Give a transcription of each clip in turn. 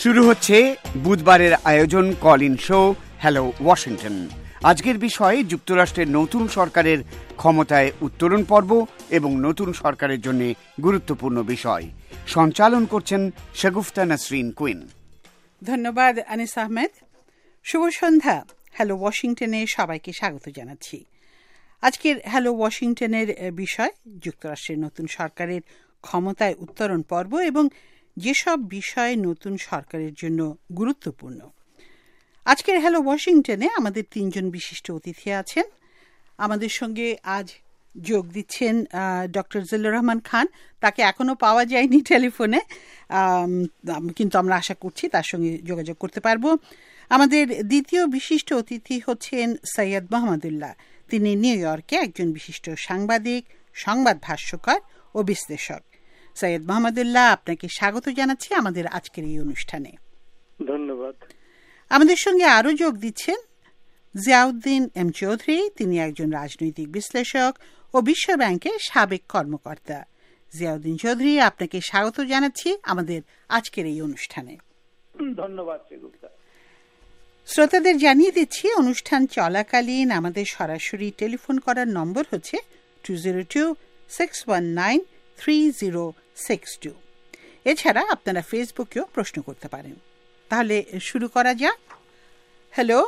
শুরু হচ্ছে বুধবারের আয়োজন call in show hello Washington. আজকের বিষয় যুক্তরাষ্ট্রের নতুন সরকারের ক্ষমতায় উত্তরণ পর্ব এবং নতুন সরকারের জন্য গুরুত্বপূর্ণ বিষয়। সঞ্চালন করছেন শাগুফতা নাসরিন কুইন। ধন্যবাদ আনিস আহমেদ। শুভ সন্ধ্যা। হ্যালো ওয়াশিংটনে সবাইকে স্বাগত জানাচ্ছি। আজকের হ্যালো ওয়াশিংটনের বিষয় যুক্তরাষ্ট্রের নতুন সরকারের ক্ষমতায় উত্তরণ পর্ব এবং যেসব বিষয় নতুন সরকারের জন্য গুরুত্বপূর্ণ। আজকের হ্যালো ওয়াশিংটনে আমাদের তিনজন বিশিষ্ট অতিথি আছেন। আমাদের সঙ্গে আজ যোগ দিচ্ছেন ডক্টর জিল্লুর রহমান খান। তাকে এখনও পাওয়া যায়নি টেলিফোনে, কিন্তু আমরা আশা করছি তার সঙ্গে যোগাযোগ করতে পারবো। আমাদের দ্বিতীয় বিশিষ্ট অতিথি হচ্ছেন সৈয়দ মোহাম্মদুল্লাহ। তিনি নিউ ইয়র্কে একজন বিশিষ্ট সাংবাদিক, সংবাদ ভাষ্যকার ও বিশ্লেষক। সৈয়দ মোহাম্মদুল্লাহ, আপনাকে স্বাগত জানাচ্ছি আমাদের আজকের এই অনুষ্ঠানে। ধন্যবাদ। আমাদের সঙ্গে আরও যোগ দিচ্ছেন জিয়াউদ্দিন এম চৌধুরী। তিনি একজন রাজনৈতিক বিশ্লেষক ও বিশ্ব ব্যাংকের সাবেক কর্মকর্তা। জিয়াউদ্দিন চৌধুরী, আপনাকে স্বাগত জানাচ্ছি আমাদের আজকের এই অনুষ্ঠানে। ধন্যবাদ। শ্রোতাদের জানিয়ে দিচ্ছি, অনুষ্ঠান চলাকালীন আমাদের সরাসরি টেলিফোন করার নম্বর হচ্ছে 202-619-3062। এছাড়া আপনারা ফেসবুকেও প্রশ্ন করতে পারেন। তাহলে শুরু করা যাক। হ্যালো,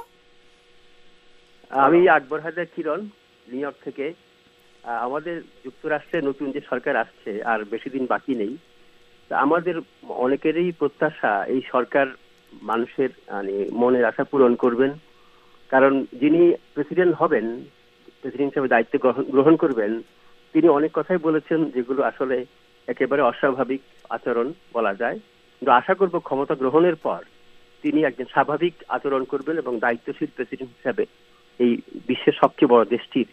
আমি আকবর হায়দার কিরণ, নিউ ইয়র্ক থেকে। আমাদের যুক্তরাষ্ট্রে নতুন যে সরকার আসছে আর বেশি দিন বাকি নেই। আমাদের অনেকেরই প্রত্যাশা এই সরকার মানুষের মনের আশা পূরণ করবেন। কারণ যিনি প্রেসিডেন্ট হবেন, প্রেসিডেন্ট হিসেবে দায়িত্ব গ্রহণ করবেন, তিনি অনেক কথাই বলেছেন যেগুলো আসলে একেবারে অস্বাভাবিক আচরণ বলা যায়। কিন্তু আশা করব ক্ষমতা গ্রহণের পর তিনি একজন স্বাভাবিক আচরণ করবেন এবং দায়িত্বশীল প্রেসিডেন্ট হিসাবে এই বিশ্বের সবচেয়ে বড় দেশটির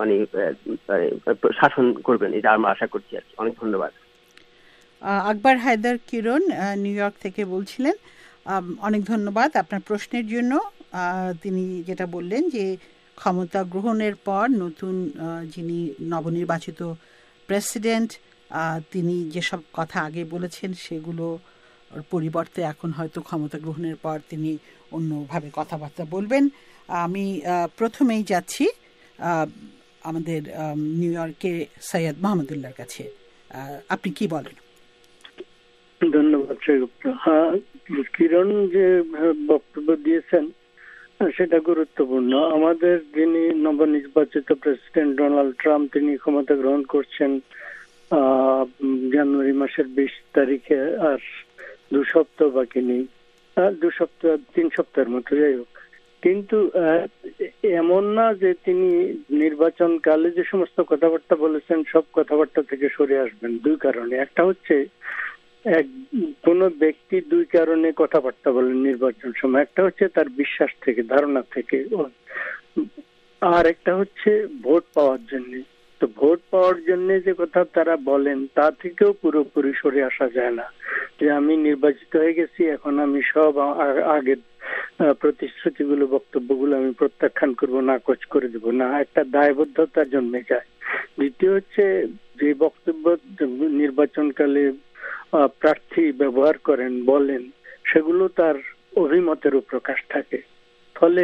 শাসন করবেন, এটা আমরা আশা করছি আর কি। অনেক ধন্যবাদ। আকবর হায়দার কিরণ, নিউ ইয়র্ক থেকে বলছিলেন। অনেক ধন্যবাদ আপনার প্রশ্নের জন্য। তিনি যেটা বললেন যে ক্ষমতা গ্রহণের পর নতুন যিনি নবনির্বাচিত প্রেসিডেন্ট, তিনি যেসব কথা আগে বলেছেন সেগুলো পরিবর্তে এখন হয়তো ক্ষমতা গ্রহণের পর তিনি অন্যভাবে কথাবার্তা বলবেন। আমি প্রথমেই যাচ্ছি আমাদের নিউ ইয়র্কে সৈয়দ মোহাম্মদুল্লাহর কাছে। আপনি কি বলেন? ধন্যবাদ। কিরণ যে বক্তব্য দিয়েছেন সেটা গুরুত্বপূর্ণ। আমাদের যিনি নবনির্বাচিত প্রেসিডেন্ট ডোনাল্ড ট্রাম্প, তিনি ক্ষমতা গ্রহণ করছেন জানুয়ারি মাসের 20 তারিখে। আর 2 সপ্তাহ বাকি নেই, 3 সপ্তাহের মতো, যাই হোক। কিন্তু এমন না যে তিনি নির্বাচন কালে যে সমস্ত কথাবার্তা বলেছেন সব কথাবার্তা থেকে সরে আসবেন। 2 কারণে। একটা হচ্ছে কোন ব্যক্তি 2 কারণে কথাবার্তা বলেন নির্বাচন সময়। একটা হচ্ছে তার বিশ্বাস থেকে, ধারণা থেকে, আর একটা হচ্ছে ভোট পাওয়ার জন্য। তো ভোট পাওয়ার জন্য যে কথা তারা বলেন তা থেকেও পুরোপুরি সরে আসা যায় না যে আমি নির্বাচিত হয়ে গেছি, এখন আমি সব আগের প্রতিশ্রুতিগুলো, বক্তব্যগুলো আমি প্রত্যাখ্যান করব, নাকচ করে দেব না। একটা দায়বদ্ধতা জন্মে যায়। দ্বিতীয় হচ্ছে যে বক্তব্য নির্বাচনকালে প্রার্থী ব্যবহার করেন, বলেন, সেগুলো তার অভিমতেরও প্রকাশ থাকে। ফলে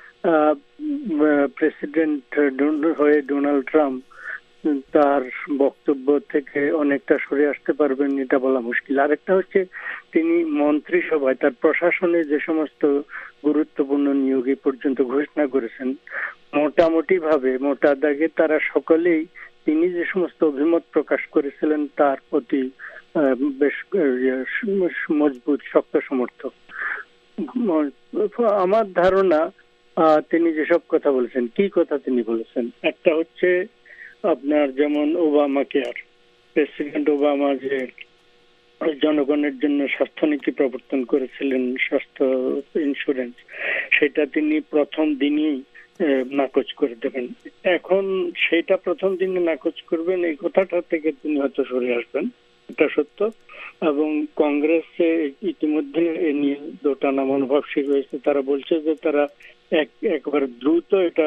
প্রেসিডেন্ট হয়ে ডোনাল্ড ট্রাম্প তার বক্তব্য থেকে অনেকটা সরে আসতে পারবেন এটা বলা মুশকিল। আরেকটা হচ্ছে তিনি মন্ত্রিসভায় তার প্রশাসনে যে সমস্ত গুরুত্বপূর্ণ নিয়োগ পর্যন্ত ঘোষণা করেছেন, মোটামুটি ভাবে, মোটা দাগে তারা সকলেই তিনি যে সমস্ত অভিমত প্রকাশ করেছিলেন তার প্রতি বেশ মজবুত, শক্ত সমর্থক। আমার ধারণা তিনি যেসব কথা বলেছেন, কি কথা তিনি বলেছেন, একটা হচ্ছে আপনার যেমন ওবামা কেয়ার, প্রেসিডেন্ট ওবামা যে জনগণের জন্য স্বাস্থ্যনীতি প্রবর্তন করেছিলেন, স্বাস্থ্য ইন্স্যুরেন্স, সেটা তিনি প্রথম দিনই নাকচ করে দেবেন। এখন সেটা প্রথম দিনে নাকচ করবেন, এই কথাটা থেকে তিনি হয়তো সরে আসবেন, এটা সত্য। এবং কংগ্রেসে ইতিমধ্যে এ নিয়ে দোটানা মনোভাব শুরু হয়েছে। তারা বলছে যে তারা একবার দ্রুত এটা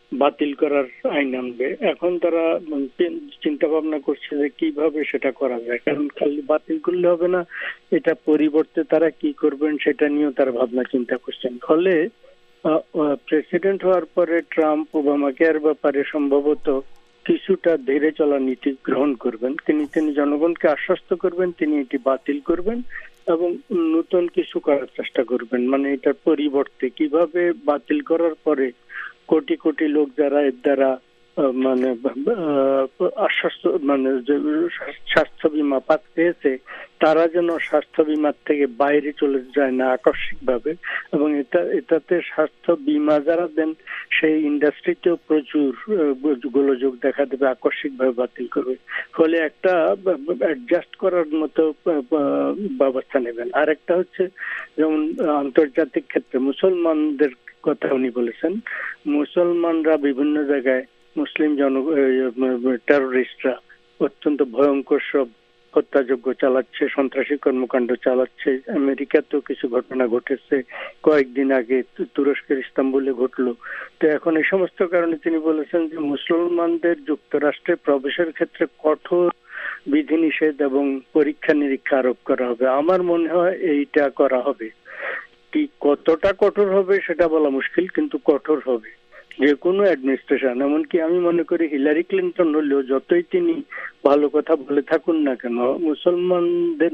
বাতিল করার আইন আনবে। এখন তারা চিন্তা ভাবনা করছে যে কিভাবে সেটা করা যায়, কারণ খালি বাতিল করলে হবে না, এটা পরিবর্তে তারা কি করবেন সেটা নিয়েও তারা ভাবনা চিন্তা করছেন। ফলে প্রেসিডেন্ট হওয়ার পরে ট্রাম্প ওবামা কেয়ার ব্যাপারে সম্ভবত কিছুটা ধীরে চলা নীতি গ্রহণ করবেন। তিনি জনগণকে আশ্বস্ত করবেন তিনি এটি বাতিল করবেন এবং নতুন কিছু করার চেষ্টা করবেন। মানে এটার পরিবর্তে কিভাবে বাতিল করার পরে কোটি কোটি লোক যারা এর দ্বারা মানে আশ্বস্ত মানে স্বাস্থ্য বীমা পেয়েছে তারা যেন স্বাস্থ্য বীমার থেকে বাইরে চলে যায় না আকস্মিক ভাবে, এবং এটাতে স্বাস্থ্য বীমা যারা দেন সেই ইন্ডাস্ট্রিতেও প্রচুর গোলযোগ দেখা দেবে, আকস্মিক ভাবে বাতিল করবে। ফলে একটা অ্যাডজাস্ট করার মতো ব্যবস্থা নেবেন। আর একটা হচ্ছে যেমন আন্তর্জাতিক ক্ষেত্রে মুসলমানদের কথা উনি বলেছেন, মুসলমানরা বিভিন্ন জায়গায় মুসলিম টেরোরিস্টরা অত্যন্ত ভয়ঙ্কর সব হত্যাযজ্ঞ চালাচ্ছে, সন্ত্রাসী কর্মকাণ্ড চালাচ্ছে। আমেরিকাতেও কিছু ঘটনা ঘটেছে, কয়েকদিন আগে তুরস্কের ইস্তাম্বুলে ঘটলো। তো এখন এই সমস্ত কারণে তিনি বলেছেন যে মুসলমানদের যুক্তরাষ্ট্রে প্রবেশের ক্ষেত্রে কঠোর বিধিনিষেধ এবং পরীক্ষা নিরীক্ষা আরোপ করা হবে। আমার মনে হয় এইটা করা হবে। কি কতটা কঠোর হবে সেটা বলা মুশকিল, কিন্তু কঠোর হবে যে কোনো অ্যাডমিনিস্ট্রেশন। এমনকি আমি মনে করি হিলারি ক্লিন্টন হলেও যতই তিনি ভালো কথা বলে থাকুন না কেন, মুসলমানদের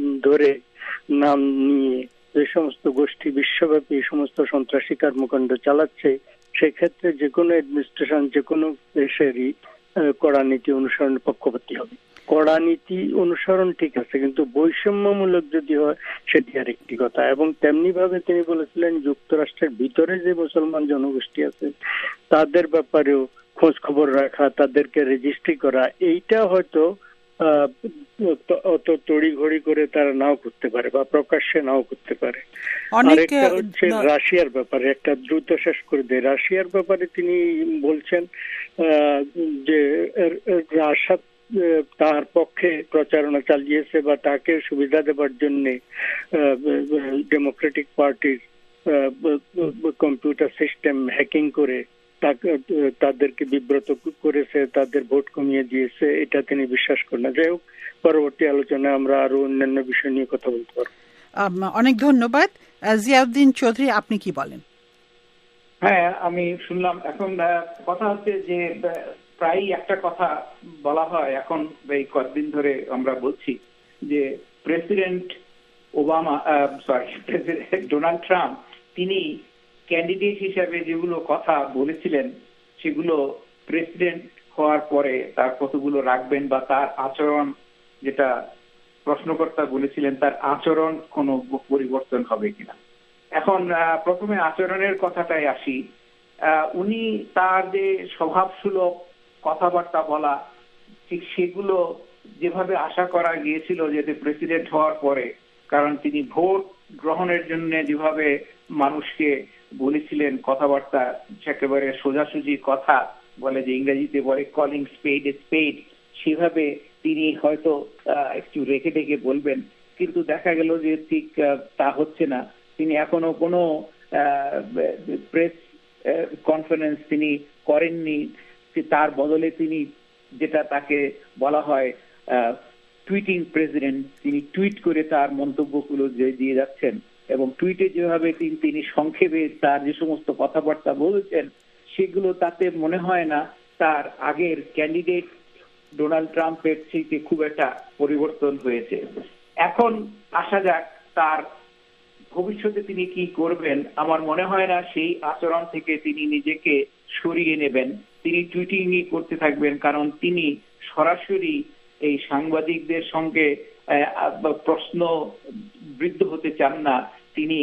নাম নিয়ে যে সমস্ত গোষ্ঠী বিশ্বব্যাপী এই সমস্ত সন্ত্রাসী কর্মকাণ্ড চালাচ্ছে, সেক্ষেত্রে যে কোনো অ্যাডমিনিস্ট্রেশন যে কোনো দেশেরই কড়া নীতি অনুসরণের পক্ষপাতী হবে। কড়া নীতি অনুসরণ ঠিক আছে, কিন্তু বৈষম্যমূলক যদি হয় সেটি আর একটি কথা। এবং তেমনি ভাবে তিনি বলেছিলেন যুক্তরাষ্ট্রের ভিতরে যে মুসলমান জনগোষ্ঠী আছে তাদের ব্যাপারেও খোঁজ খবর রাখা, তাদেরকে রেজিস্ট্রি করা, এইটা হয়তো অত তড়িঘড়ি করে তারা নাও করতে পারে বা প্রকাশ্যে নাও করতে পারে। আরেকটা হচ্ছে রাশিয়ার ব্যাপারে, একটা দ্রুত শেষ করে দেয়। রাশিয়ার ব্যাপারে তিনি বলছেন যে রাশিয়া তার পক্ষে প্রচারণা চালিয়েছে বা তাকে সুবিধা দেবার জন্য ডেমোক্রেটিক পার্টির কম্পিউটার সিস্টেম হ্যাকিং করে তাদেরকে বিব্রত করেছে, তাদের ভোট কমিয়ে দিয়েছে, এটা তিনি বিশ্বাস করেন না। যাই হোক, পরবর্তী আলোচনায় আমরা আরো অন্যান্য বিষয় নিয়ে কথা বলতে পারবো। অনেক ধন্যবাদ। জিয়াউদ্দিন চৌধুরী, আপনি কি বলেন? হ্যাঁ, আমি শুনলাম। এখন কথা হচ্ছে যে প্রায়ই একটা কথা বলা হয়, এখন এই কয়েকদিন ধরে আমরা বলছি যে প্রেসিডেন্ট ডোনাল্ড ট্রাম্প তিনি ক্যান্ডিডেট হিসাবে যেগুলো কথা বলেছিলেন সেগুলো প্রেসিডেন্ট হওয়ার পরে তার কতগুলো রাখবেন বা তার আচরণ, যেটা প্রশ্নকর্তা বলেছিলেন তার আচরণ কোনো পরিবর্তন হবে কিনা। এখন প্রথমে আচরণের কথাটাই আসি। উনি তার যে স্বভাবসুলভ কথাবার্তা বলা, ঠিক সেগুলো যেভাবে আশা করা গিয়েছিল যে প্রেসিডেন্ট হওয়ার পরে, কারণ তিনি ভোট গ্রহণের জন্য যেভাবে মানুষকে বলেছিলেন কথাবার্তা, একেবারে সোজাসুজি কথা বলে, যে ইংরেজিতে বলে কলিং স্পেড এ স্পেড, সেভাবে তিনি হয়তো একটু রেখে রেখে বলবেন, কিন্তু দেখা গেল যে ঠিক তা হচ্ছে না। তিনি এখনো কোনো প্রেস কনফারেন্স তিনি করেননি, তার বদলে তিনি যেটা তাকে বলা হয় টুইটিং প্রেসিডেন্ট, তিনি টুইট করে তার মন্তব্যগুলো দিয়ে যাচ্ছেন, এবং টুইটে যেভাবে তিনি সংক্ষেপে তার যে সমস্ত কথাবার্তা বলেছেন সেগুলো তাতে মনে হয় না তার আগের ক্যান্ডিডেট ডোনাল্ড ট্রাম্পের থেকে খুব একটা পরিবর্তন হয়েছে। এখন আসা যাক তার ভবিষ্যতে তিনি কি করবেন। আমার মনে হয় না সেই আচরণ থেকে তিনি নিজেকে সরিয়ে নেবেন, তিনি টুইটিংই করতে থাকবেন, কারণ তিনি সরাসরি এই সাংবাদিকদের সঙ্গে প্রশ্ন বৃদ্ধ হতে চান না। তিনি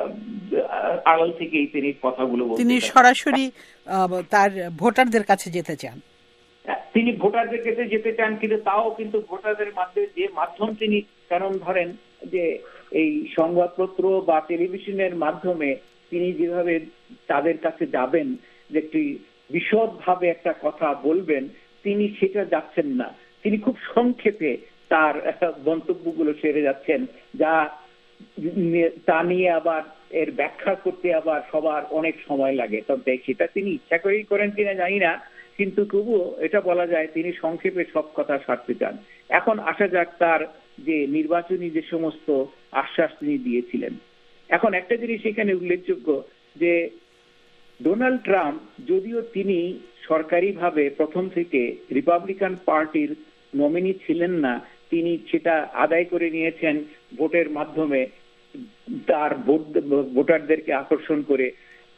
আড়াল থেকেই তিনি কথাগুলো বলতে, তিনি সরাসরি তার ভোটারদের কাছে যেতে চান। তিনি ভোটারদের কাছে যেতে চান, কিন্তু তাও কিন্তু ভোটারদের মাধ্যমে যে মাধ্যম তিনি, কারণ ধরেন যে এই সংবাদপত্র বা টেলিভিশনের মাধ্যমে তিনি যেভাবে তাদের কাছে যাবেন, যে একটি বিশদভাবে একটা কথা বলবেন, তিনি সেটা যাচ্ছেন না। তিনি খুব সংক্ষেপে তার মন্তব্যগুলো সেরে যাচ্ছেন, যা তা নিয়ে আবার এর ব্যাখ্যা করতে আবার সবার অনেক সময় লাগে। তবে সেটা তিনি ইচ্ছা করেই করেন কিনা জানি না, কিন্তু তবুও এটা বলা যায় তিনি সংক্ষেপে সব কথা সারতে চান। এখন আসা যাক তার যে নির্বাচনী যে সমস্ত আশ্বাস তিনি দিয়েছিলেন। এখন একটা জিনিস এখানে উল্লেখযোগ্য যে ডোনাল্ড ট্রাম্প যদিও তিনি সরকারিভাবে প্রথম থেকে রিপাবলিকান পার্টির নমিনি ছিলেন না, তিনি সেটা আদায় করে নিয়েছেন ভোটের মাধ্যমে, তার ভোটারদেরকে আকর্ষণ করে।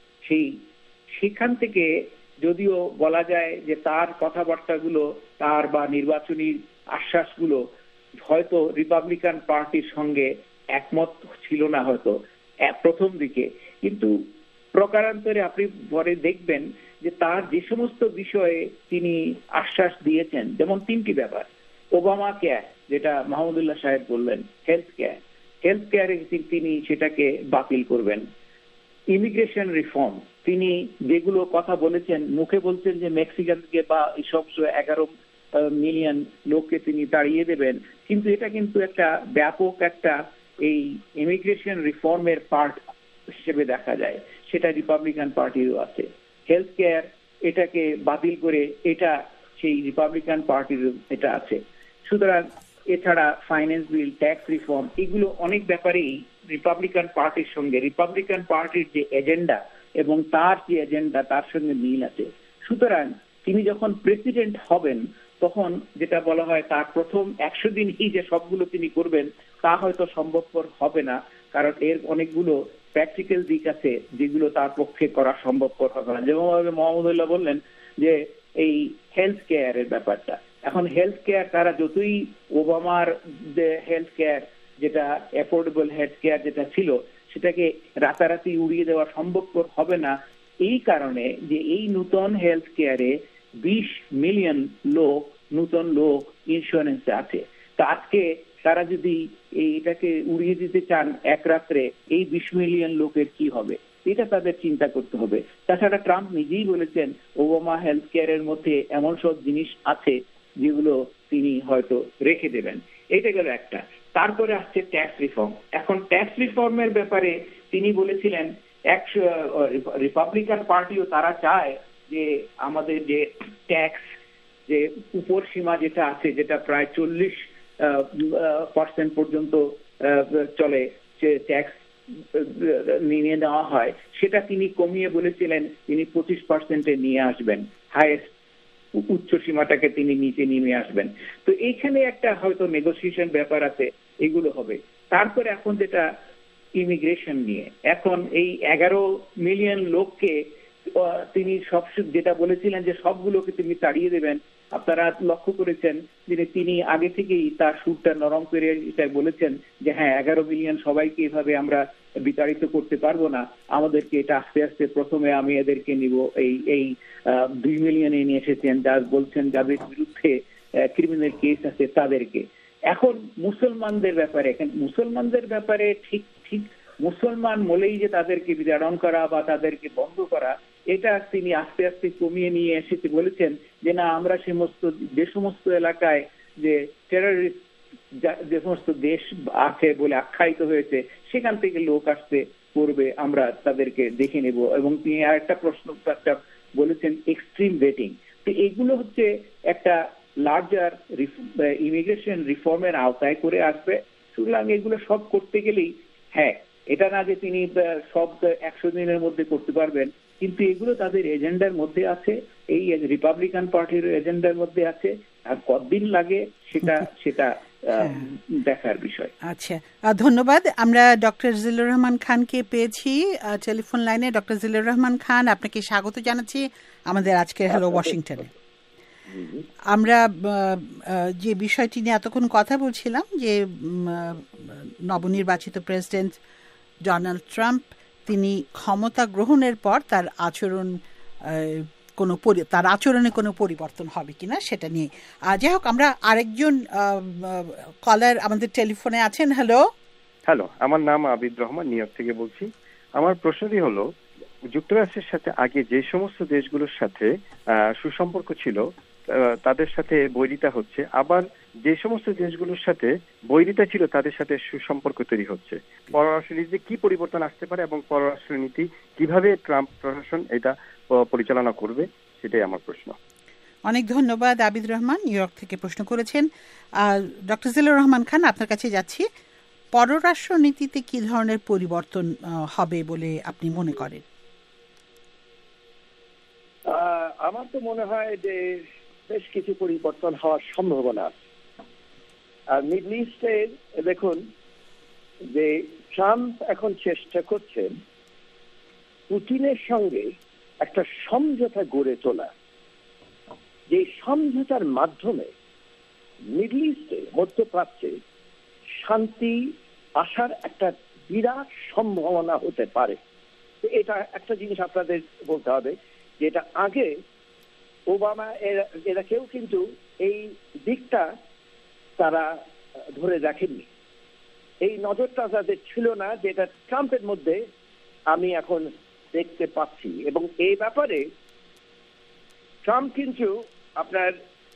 সেখান থেকে যদিও বলা যায় যে তার কথাবার্তাগুলো, তার বা নির্বাচনী আশ্বাসগুলো হয়তো রিপাবলিকান পার্টির সঙ্গে একমত ছিল না হয়তো প্রথম দিকে, কিন্তু প্রকারান্তরে আপনি পরে দেখবেন যে তার যে সমস্ত বিষয়ে তিনি আশ্বাস দিয়েছেন, যেমন তিনটি ব্যাপার: ওবামা কেয়ার, যেটা মাহমুদুল্লাহ সাহেব বললেন, হেলথ কেয়ারে তিনি সেটাকে বাতিল করবেন, ইমিগ্রেশন রিফর্ম, তিনি যেগুলো কথা বলেছেন, মুখে বলছেন যে মেক্সিকানকে বা এইসব 11 মিলিয়ন লোককে তিনি তাড়িয়ে দেবেন, কিন্তু এটা কিন্তু একটা ব্যাপক একটা এই ইমিগ্রেশন রিফর্মের পার্ট হিসেবে দেখা যায়, সেটা রিপাবলিকান পার্টিরও আছে। হেলথ কেয়ার এটাকে বাতিল করে এটা সেই রিপাবলিকান পার্টির এটা আছে। সুতরাং এছাড়া ফাইন্যান্স বিল, ট্যাক্স রিফর্ম, এগুলো অনেক ব্যাপারেই রিপাবলিকান পার্টির সঙ্গে, রিপাবলিকান পার্টির যে এজেন্ডা এবং তার যে এজেন্ডা তার সঙ্গে মিল আছে। সুতরাং তিনি যখন প্রেসিডেন্ট হবেন তখন যেটা বলা হয় তার প্রথম 100 দিনই যে সবগুলো তিনি করবেন তা হয়তো সম্ভবপর হবে না, কারণ এর অনেকগুলো প্র্যাকটিক্যাল দিক আছে যেগুলো তার পক্ষে করা সম্ভবপর হবে না। যেমনভাবে মোহাম্মদুল্লাহ বললেন যে এই হেলথ কেয়ারের ব্যাপারটা, এখন হেলথ কেয়ার তারা যতই ওবামার যে হেলথ কেয়ার যেটা অ্যাফোর্ডেবল হেলথ কেয়ার যেটা ছিল সেটাকে রাতারাতি উড়িয়ে দেওয়া সম্ভবপর হবে না, এই কারণে যে এই নতুন হেলথ কেয়ারে 20 মিলিয়ন নতুন লোক ইন্স্যুরেন্সে আছে। তো আজকে তারা যদি এটাকে উড়িয়ে দিতে চান এক রাত্রে, এই 20 মিলিয়ন লোকের কি হবে, এটা তাদের চিন্তা করতে হবে। তাছাড়া ট্রাম্প নিজেই বলেছেন ওবামা হেলথ কেয়ারের মধ্যে এমন সব জিনিস আছে যেগুলো তিনি হয়তো রেখে দেবেন। এটা গেল একটা। তারপরে আসছে ট্যাক্স রিফর্ম। এখন ট্যাক্স রিফর্মের ব্যাপারে তিনি বলেছিলেন রিপাবলিকান পার্টিও তারা চায় যে আমাদের যে ট্যাক্স যে উপর সীমা যেটা আছে, যেটা প্রায় 40% পর্যন্ত চলে, যে ট্যাক্স নিয়ে নেওয়া হয়, সেটা তিনি কমিয়ে বলেছিলেন তিনি 25% নিয়ে আসবেন, হাইয়েস্ট উচ্চ সীমাটাকে তিনি নিচে নিয়ে আসবেন। তো এইখানে একটা হয়তো নেগোসিয়েশন ব্যাপার আছে, এগুলো হবে। তারপরে এখন যেটা ইমিগ্রেশন নিয়ে, এখন এই 11 মিলিয়ন লোককে তিনি সব যেটা বলেছিলেন যে সবগুলোকে তিনি তাড়িয়ে দেবেন, আপনারা লক্ষ্য করেছেন যে তিনি আগে থেকেই তার সুরটা নরম করে এটা বলেছেন যে হ্যাঁ 11 মিলিয়ন সবাইকে এভাবে আমরা বিতাড়িত করতে পারবো না, আমাদেরকে এটা আস্তে আস্তে, প্রথমে আমি এদেরকে নিব, এই 2 মিলিয়নে নিয়ে এসেছেন, যা বলছেন যাদের বিরুদ্ধে ক্রিমিনাল কেস আছে তাদেরকে। এখন মুসলমানদের ব্যাপারে ঠিক মুসলমান বলেই যে তাদেরকে বিতাড়ন করা বা তাদেরকে বন্ধ করা, এটা তিনি আস্তে আস্তে কমিয়ে নিয়ে এসেছে, বলেছেন যে না, আমরা যে সমস্ত এলাকায় যে টেররিস্ট যে সমস্ত দেশ আছে বলে আখ্যায়িত হয়েছে সেখান থেকে লোক আসতে করবে, আমরা তাদেরকে দেখে নেব। এবং তিনি আরেকটা প্রশ্ন বলেছেন এক্সট্রিম ভেটিং। তো এগুলো হচ্ছে একটা লার্জার ইমিগ্রেশন রিফর্মের আওতায় করে আসবে। সুতরাং এগুলো সব করতে গেলেই, হ্যাঁ এটা না যে তিনি সব 100 দিনের মধ্যে করতে পারবেন, কিন্তু এগুলো তাদের এজেন্ডার মধ্যে আছে, এই রিপাবলিকান পার্টির এজেন্ডার মধ্যে আছে। আর কতদিন লাগে সেটা দেখার বিষয়। আচ্ছা, ধন্যবাদ। আমরা ডক্টর জিল্লুর রহমান খানকে পেয়েছি টেলিফোন লাইনে। ডক্টর জিল্লুর রহমান খান, আপনাকে স্বাগত জানাচ্ছি আমাদের আজকের হ্যালো ওয়াশিংটনে। আমরা যে বিষয়টি নিয়ে এতক্ষণ কথা বলছিলাম, যে নবনির্বাচিত প্রেসিডেন্ট ডোনাল্ড ট্রাম্প তিনি ক্ষমতা গ্রহণের পর তার আচরণে কোনো পরিবর্তন হবে কিনা সেটা নিয়ে। যাই হোক, আমরা আরেকজন কলার আমাদের টেলিফোনে আছেন। হ্যালো, আমার নাম আবিদ রহমান, নিউ ইয়র্ক থেকে বলছি। আমার প্রশ্নটি হলো, যুক্তরাষ্ট্রের সাথে আগে যে সমস্ত দেশগুলোর সাথে সুসম্পর্ক ছিল তাদের সাথে বৈরিতা হচ্ছে, আবার যে সমস্ত দেশগুলোর সাথে বৈরিতা ছিল তাদের সাথে সুসম্পর্ক তৈরি হচ্ছে। পররাষ্ট্রনীতিতে কি পরিবর্তন আসতে পারে এবং পররাষ্ট্রনীতি কিভাবে ট্রাম্প প্রশাসন এটা পরিচালনা করবে, সেটাই আমার প্রশ্ন। অনেক ধন্যবাদ। আবিদ রহমান নিউ ইয়র্ক থেকে প্রশ্ন করেছেন। ডক্টর জিল্লুর রহমান খান, আপনার কাছে যাচ্ছি। পররাষ্ট্রনীতিতে কি ধরনের পরিবর্তন হবে বলে আপনি মনে করেন? আমার তো মনে হয় যে বেশ কিছু পরিবর্তন হওয়ার সম্ভাবনা আছে। আর মিডল ইস্টে দেখুন যে ট্রাম্প এখন চেষ্টা করছেন পুতিনের সঙ্গে একটা সমঝোতা গড়ে তোলা, যে সমঝোতার মাধ্যমে মিডল ইস্টে, মধ্যপ্রাচ্যে শান্তি আসার একটা বিরাট সম্ভাবনা হতে পারে। এটা একটা জিনিস আপনাদের বলতে হবে, যেটা আগে ওবামা এরা কেউ কিন্তু এই দিকটা তারা ধরে রাখেননি, এই নজরটা তাদের ছিল না, যেটা ট্রাম্পের মধ্যে আমি এখন দেখতে পাচ্ছি। এবং এই ব্যাপারে ট্রাম্প কিন্তু আপনার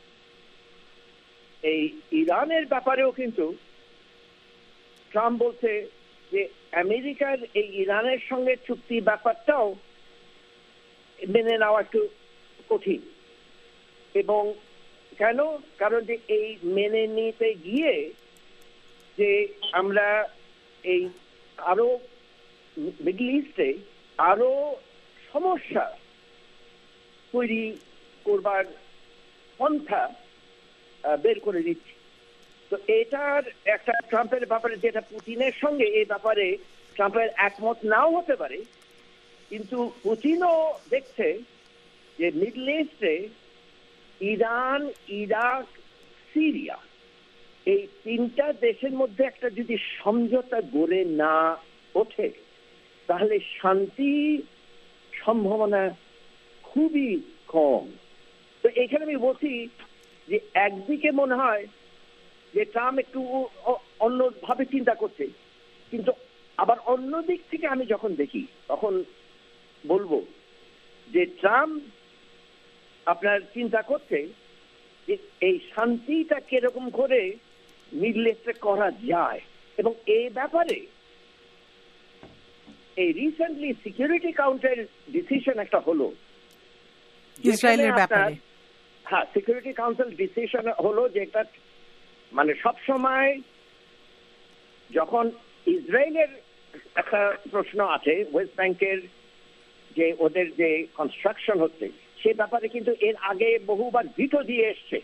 এই ইরানের ব্যাপারেও কিন্তু ট্রাম্প বলছে যে আমেরিকার এই ইরানের সঙ্গে চুক্তি ব্যাপারটাও মেনে নেওয়া একটু কঠিন। এবং কেন? কারণ যে এই মেনে নিতে গিয়ে যে আমরা এই আরো মিডল ইস্টে আরো সমস্যা তৈরি করবার পন্থা বের করে দিচ্ছি। তো এটার একটা ট্রাম্পের ব্যাপারে, যেটা পুতিনের সঙ্গে এই ব্যাপারে ট্রাম্পের একমত নাও হতে পারে, কিন্তু পুতিনও দেখছে যে মিডল ইস্টে ইরান, ইরাক, সিরিয়া এই তিনটা দেশের মধ্যে একটা যদি সমঝোতা গড়ে না ওঠে, তাহলে শান্তি সম্ভাবনা খুবই কম। তো এখানে আমি বলছি যে একদিকে মনে হয় যে ট্রাম্প একটু অন্যভাবে চিন্তা করছে, কিন্তু আবার অন্য দিক থেকে আমি যখন দেখি তখন বলবো যে ট্রাম্প আপনার চিন্তা করছে যে এই শান্তিটা কিরকম করে মিডল ইস্টে করা যায়। এবং এই ব্যাপারে এই রিসেন্টলি সিকিউরিটি কাউন্সিল ডিসিশন একটা হলো ইসরায়েলের ব্যাপারে। হ্যাঁ, সিকিউরিটি কাউন্সিল ডিসিশন হলো যেটা মানে সবসময় যখন ইসরায়েলের একটা প্রশ্ন আছে ওয়েস্ট ব্যাংকের যে ওদের যে কনস্ট্রাকশন হচ্ছে, সে ব্যাপারে কিন্তু এর আগে বহুবার ভিটো দিয়ে এসছে।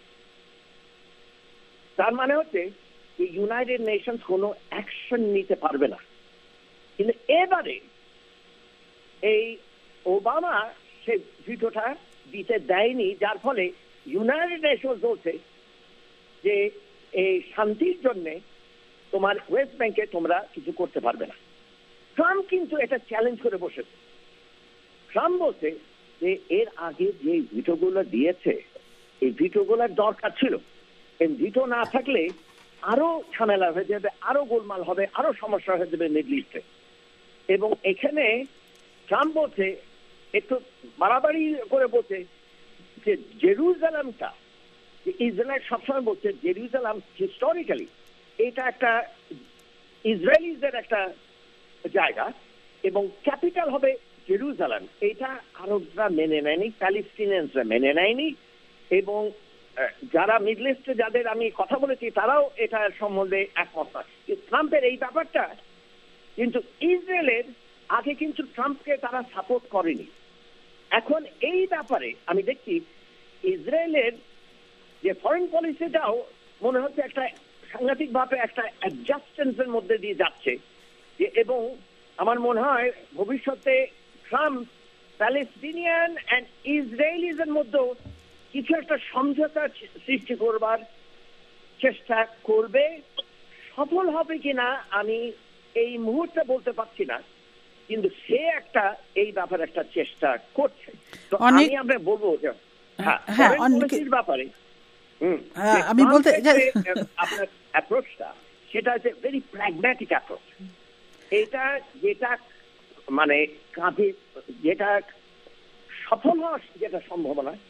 তার মানে হচ্ছে যে ইউনাইটেড নেশনস কোনো অ্যাকশন নিতে পারবে না। কিন্তু এবারে এই ওবামা সে ভিটোটা দিতে দেয়নি, যার ফলে ইউনাইটেড নেশনস বলছে যে এই শান্তির জন্যে তোমার ওয়েস্ট ব্যাংকে তোমরা কিছু করতে পারবে না। ট্রাম্প কিন্তু এটা চ্যালেঞ্জ করে বসেছে। ট্রাম্প বলছে যে এর আগে যে ভিটোগুলো দিয়েছে, এই ভিটোগুলোর দরকার ছিল। এই ভিটো না থাকলে আরো ঝামেলা হয়ে যাবে, আরো গোলমাল হবে, আরো সমস্যা হয়ে যাবে মিডল ইস্টে। এবং এখানে ট্রাম্প বলছে, একটু বাড়াবাড়ি করে বলছে যে জেরুজালেমটা, ইসরায়েল সবসময় বলছে জেরুজালেম হিস্টোরিক্যালি এটা একটা ইসরায়েলিদের একটা জায়গা এবং ক্যাপিটাল হবে জেরুজালেম। এটা আরবরা মেনে নেয়নি, প্যালেস্টিনিয়ানসরা মেনে নেয়নি, এবং যারা মিডল ইস্টে যাদের আমি কথা বলেছি তারাও এটার সম্বন্ধে একমত নয়। ট্রাম্পের এই ব্যাপারটা কিন্তু ইসরায়েলের আগে কিন্তু ট্রাম্পকে তারা সাপোর্ট করেনি। এখন এই ব্যাপারে আমি দেখছি ইসরায়েলের যে ফরেন পলিসিটাও মনে হচ্ছে একটা সাংঘাতিক ভাবে একটা অ্যাডজাস্টেন্সের মধ্যে দিয়ে যাচ্ছে। এবং আমার মনে হয় ভবিষ্যতে ট্রাম্প প্যালেস্টিনিয়ান অ্যান্ড ইসরায়েলিজের মধ্যে কিছু একটা সমঝোতা সৃষ্টি করবার চেষ্টা করবে। সফল হবে কিনা আমি এই মুহূর্তে বলতে পারছি না, কিন্তু সে একটা এই ব্যাপারে একটা চেষ্টা করছে। তো আমরা বলবো যে হ্যাঁ পলিসির ব্যাপারে আমি বলতে আপনার অ্যাপ্রোচটা সেটা হচ্ছে ভেরি প্র্যাগম্যাটিক অ্যাপ্রোচ। এটা যেটা মানে কাঁধে যেটা সফল হওয়ার যেটা সম্ভাবনা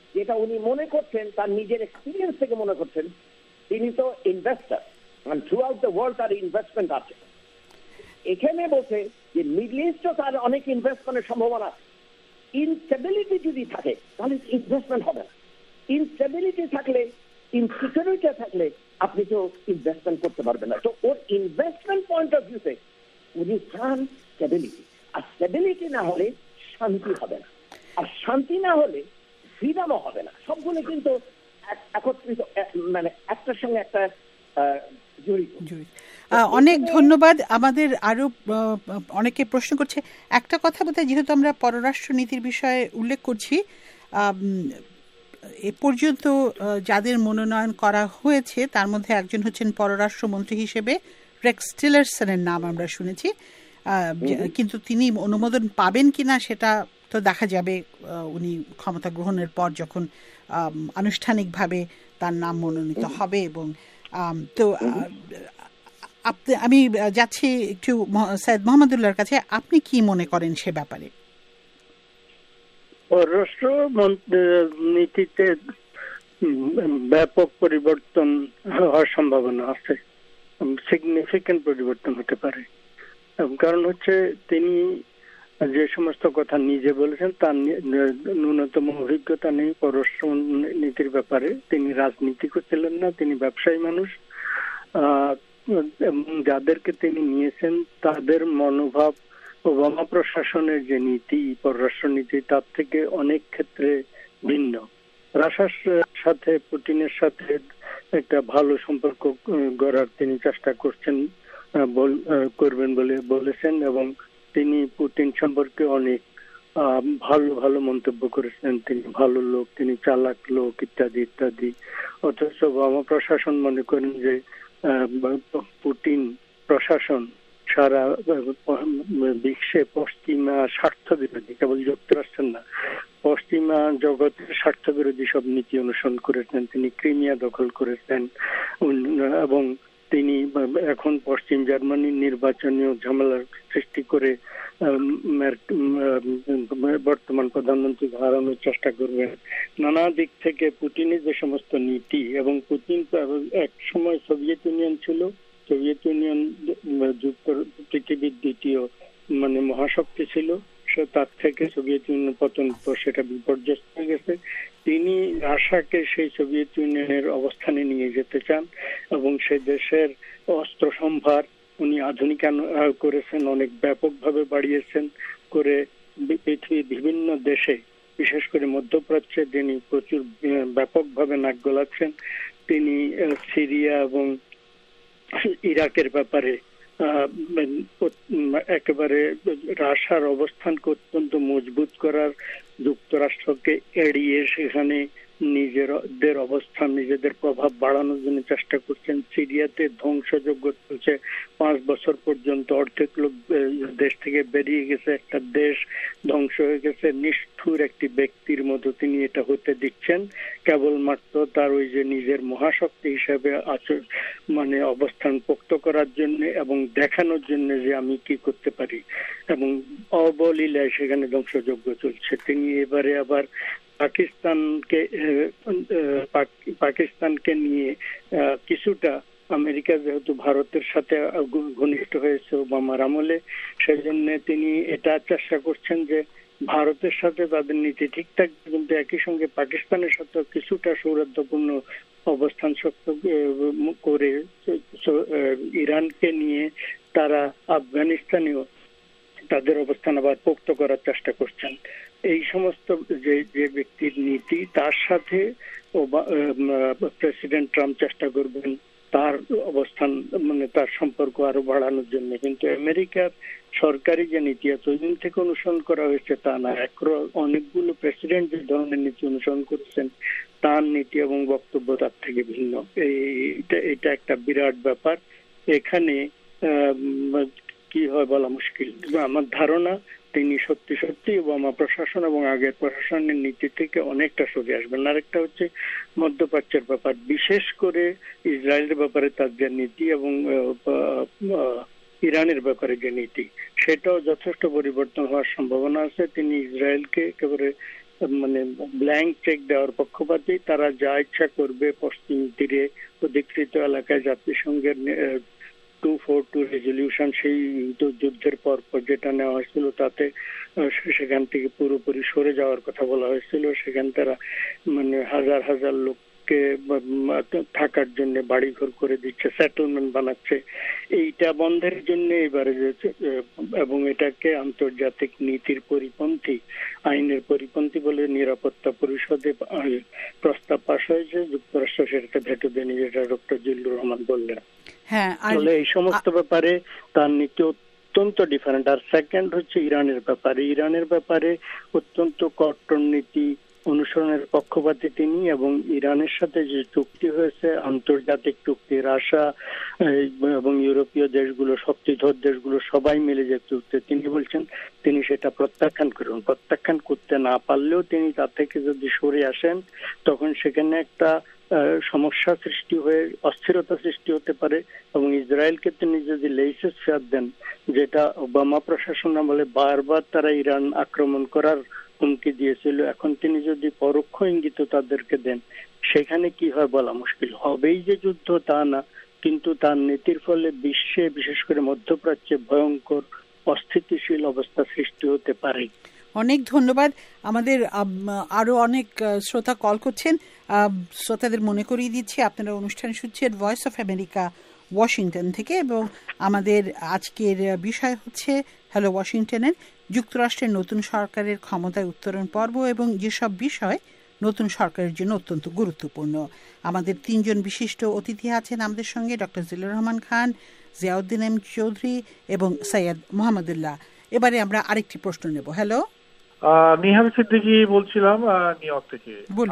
যেটা উনি মনে করছেন, তার নিজের এক্সপিরিয়েন্স থেকে মনে করছেন, তিনি তো ইনভেস্টার, মানে থ্রু আউট দ্য ওয়ার্ল্ড তার ইনভেস্টমেন্ট আছে। এখানে বলছে যে মিডল ইস্টও তার অনেক ইনভেস্টমেন্টের সম্ভাবনা আছে। ইনস্টেবিলিটি যদি থাকে তাহলে ইনভেস্টমেন্ট হবে না। ইনস্টেবিলিটি থাকলে, ইনসিকিউরিটি থাকলে আপনি তো ইনভেস্টমেন্ট করতে পারবেন না। তো ওর ইনভেস্টমেন্ট পয়েন্ট অফ ভিউতে উনি চান স্টেবিলিটি, আর স্টেবিলিটি না হলে শান্তি হবে না, আর শান্তি না হলে ফ্রিডমও হবে না। সবগুলো কিন্তু একত্রিত, মানে একটার সঙ্গে একটা জড়িত। অনেক ধন্যবাদ। আমাদের আরো অনেকে প্রশ্ন করছে একটা কথা বলতে, যেহেতু আমরা পররাষ্ট্র নীতির বিষয়ে উল্লেখ করছি, এ পর্যন্ত যাদের মনোনয়ন করা হয়েছে তার মধ্যে একজন হচ্ছেন পররাষ্ট্রমন্ত্রী হিসেবে রেক্স টিলারসনের নাম আমরা শুনেছি, কিন্তু তিনি অনুমোদন পাবেন কিনা সেটা তো দেখা যাবে উনি ক্ষমতা গ্রহণের পর, যখন আনুষ্ঠানিকভাবে তার নাম মনোনীত হবে। এবং তো আমি যাচ্ছি একটু সৈয়দ মোহাম্মদুল্লাহর কাছে, আপনি কি মনে করেন সে ব্যাপারে? পররাষ্ট্র নীতিতে ব্যাপক পরিবর্তন হওয়ার সম্ভাবনা আছে, সিগনিফিক্যান্ট পরিবর্তন হতে পারে। কারণ হচ্ছে তিনি যে সমস্ত কথা নিজে বলেছেন তার ন্যূনতম অভিজ্ঞতা নেই পররাষ্ট্র নীতির ব্যাপারে। তিনি রাজনীতি করছিলেন না, তিনি ব্যবসায়ী মানুষ। যাদেরকে তিনি নিয়েছেন তাদের মনোভাব ওবামা প্রশাসনের যে নীতি, পররাষ্ট্র নীতি, তার থেকে অনেক ক্ষেত্রে ভিন্ন। রাশিয়ার সাথে, পুতিনের সাথে একটা ভালো সম্পর্ক গড়ার তিনি চেষ্টা করবেন বলে বলেছেন, এবং তিনি পুতিন সম্পর্কে অনেক ভালো ভালো মন্তব্য করেছেন। তিনি ভালো লোক, তিনি চালাক লোক, ইত্যাদি ইত্যাদি। অথচ ওবামা প্রশাসন মনে করেন যে পুতিন প্রশাসন সারা বিশ্বে পশ্চিমা স্বার্থ বিরোধী, কেবল যুক্তরাষ্ট্রের না, পশ্চিমা জগতের স্বার্থ বিরোধী সব নীতি অনুসরণ করেছেন। তিনি ক্রিমিয়া দখল করেছেন, এবং তিনি এখন পশ্চিম জার্মানির নির্বাচনীয় ঝামেলার সৃষ্টি করে বর্তমান প্রধানমন্ত্রী হারানোর চেষ্টা করবেন। নানা দিক থেকে পুতিনের যে সমস্ত নীতি, এবং পুতিন এক সময় সোভিয়েত ইউনিয়ন ছিল, সোভিয়েত ইউনিয়ন পৃথিবীর দ্বিতীয় মানে মহাশক্তি ছিল, তার থেকে সোভিয়েত ইউনিয়ন পতন তো সেটা বিপর্যস্ত হয়ে গেছে। তিনি রাশিয়াকে সেই সোভিয়েত ইউনিয়নের অবস্থানে নিয়ে যেতে চান, এবং সে দেশের অস্ত্র সম্ভার উনি আধুনিকায়ন করেছেন, অনেক ব্যাপকভাবে বাড়িয়েছেন করে পৃথিবীর বিভিন্ন দেশে, বিশেষ করে মধ্যপ্রাচ্যে তিনি প্রচুর ব্যাপকভাবে নাক গলাচ্ছেন। তিনি সিরিয়া এবং ইরাকের ব্যাপারে একেবারে রাশিয়ার অবস্থানকে অত্যন্ত মজবুত করার, যুক্তরাষ্ট্রকে এড়িয়ে সেখানে নিজেদের অবস্থান, নিজেদের প্রভাব বাড়ানোর জন্য চেষ্টা করছেন। সিরিয়াতে ধ্বংসযজ্ঞ চলছে, 5 বছর পর্যন্ত অর্ধেক লোক দেশ থেকে বেরিয়ে গেছে, একটা দেশ ধ্বংস হয়ে গেছে। নিষ্ঠুর একটি ব্যক্তির মতো তিনি এটা হতে দিচ্ছেন কেবলমাত্র তার ওই যে নিজের মহাশক্তি হিসাবে মানে অবস্থান পোক্ত করার জন্য, এবং দেখানোর জন্য যে আমি কি করতে পারি, এবং অবলীলায় সেখানে ধ্বংসযজ্ঞ চলছে। তিনি এবারে আবার পাকিস্তানকে নিয়ে কিছুটা, আমেরিকা যেহেতু ভারতের সাথে ঘনিষ্ঠ হয়েছে ওবামার আমলে, সেই জন্য তিনি এটা চেষ্টা করছেন যে ভারতের সাথে তাদের নীতি ঠিকঠাক, কিন্তু একই সঙ্গে পাকিস্তানের সাথে কিছুটা সৌহার্দ্যপূর্ণ অবস্থান শক্ত করে ইরানকে নিয়ে তারা আফগানিস্তানেও তাদের অবস্থান আবার পোক্ত করার চেষ্টা করছেন। এই সমস্ত যে ব্যক্তির নীতি, তার সাথে প্রেসিডেন্ট ট্রাম্প চেষ্টা করবেন তার অবস্থান, মানে তার সম্পর্ক আরো বাড়ানোর জন্য। কিন্তু আমেরিকার সরকারি যে নীতি এতদিন থেকে অনুসরণ করা হয়েছে তা না, অনেকগুলো প্রেসিডেন্ট যে ধরনের নীতি অনুসরণ করেছেন তার নীতি এবং বক্তব্য তার থেকে ভিন্ন। এটা একটা বিরাট ব্যাপার। এখানে কি হয় বলা মুশকিল। আমার ধারণা তিনি সত্যি সত্যি ওবামা প্রশাসন এবং আগের প্রশাসনের নীতি থেকে অনেকটা সরে আসবেন। আরেকটা হচ্ছে মধ্যপ্রাচ্যের ব্যাপার, বিশেষ করে ইসরায়েলের ব্যাপারে তার যে নীতি এবং ইরানের ব্যাপারে যে নীতি, সেটাও যথেষ্ট পরিবর্তন হওয়ার সম্ভাবনা আছে। তিনি ইসরায়েলকে একেবারে মানে ব্ল্যাঙ্ক চেক দেওয়ার পক্ষপাতী। তারা যা ইচ্ছা করবে পশ্চিম তীরে অধিকৃত এলাকায় জাতিসংঘের 242 রেজলিউশন, সেই যুদ্ধের পর যেটা নেওয়া হয়েছিল তাতে সেখান থেকে পুরোপুরি সরে যাওয়ার কথা বলা হয়েছিল। সেখান তারা মানে হাজার হাজার লোককে থাকার জন্য বাড়িঘর করে দিচ্ছে, সেটেলমেন্ট বানাচ্ছে। এইটা বন্ধের জন্য এবারে এবং এটাকে আন্তর্জাতিক নীতির পরিপন্থী, আইনের পরিপন্থী বলে নিরাপত্তা পরিষদে প্রস্তাব পাশ হয়েছে। যুক্তরাষ্ট্র সেটাকে ভেটো দেয়নি, যেটা ডক্টর জিল্লুর রহমান বললেন। হ্যাঁ, এই সমস্ত ব্যাপারে তার নীতি অত্যন্ত ডিফারেন্ট। আর সেকেন্ড হচ্ছে ইরানের ব্যাপারে। ইরানের ব্যাপারে অত্যন্ত কট্টর নীতি অনুসরণের পক্ষপাতী তিনি, এবং ইরানের সাথে যে চুক্তি হয়েছে আন্তর্জাতিক চুক্তি, রাশিয়া এবং ইউরোপীয় দেশগুলো, শক্তিধর দেশগুলো সবাই মিলে যে চুক্তি, তিনি বলছেন তিনি সেটা প্রত্যাখ্যান করুন। প্রত্যাখ্যান করতে না পারলেও তিনি তা থেকে যদি সরে আসেন তখন সেখানে একটা সমস্যা সৃষ্টি হয়ে অস্থিরতা সৃষ্টি হতে পারে। এবং ইসরায়েলকে তিনি যদি লেইসেস ফেয়ার দেন, যেটা ওবামা প্রশাসন বলে বারবার তারা ইরান আক্রমণ করার হুমকি দিয়েছিল, এখন তিনি যদি পরোক্ষ ইঙ্গিত তাদেরকে দেন, সেখানে কি হয় বলা মুশকিল। হবেই যে যুদ্ধ তা না, কিন্তু তার নীতির ফলে বিশ্বে বিশেষ করে মধ্যপ্রাচ্যে ভয়ঙ্কর অস্থিতিশীল অবস্থা সৃষ্টি হতে পারে। অনেক ধন্যবাদ। আমাদের আরো অনেক শ্রোতা কল করছেন। শ্রোতাদের মনে করিয়ে দিচ্ছি আপনারা অনুষ্ঠান শুনছেন ভয়েস অফ আমেরিকা ওয়াশিংটন থেকে, এবং আমাদের আজকের বিষয় হচ্ছে হ্যালো ওয়াশিংটনের যুক্তরাষ্ট্রের নতুন সরকারের ক্ষমতায় উত্তরণ পর্ব এবং যেসব বিষয় নতুন সরকারের জন্য অত্যন্ত গুরুত্বপূর্ণ। আমাদের তিনজন বিশিষ্ট অতিথি আছেন আমাদের সঙ্গে, ডক্টর জিল্লুর রহমান খান, জিয়াউদ্দিন এম চৌধুরী এবং সৈয়দ মোহাম্মদুল্লাহ। এবারে আমরা আরেকটি প্রশ্ন নেব। হ্যালো, নিহাল সিদ্দিকী বলছিলাম নিউ ইয়র্ক থেকে।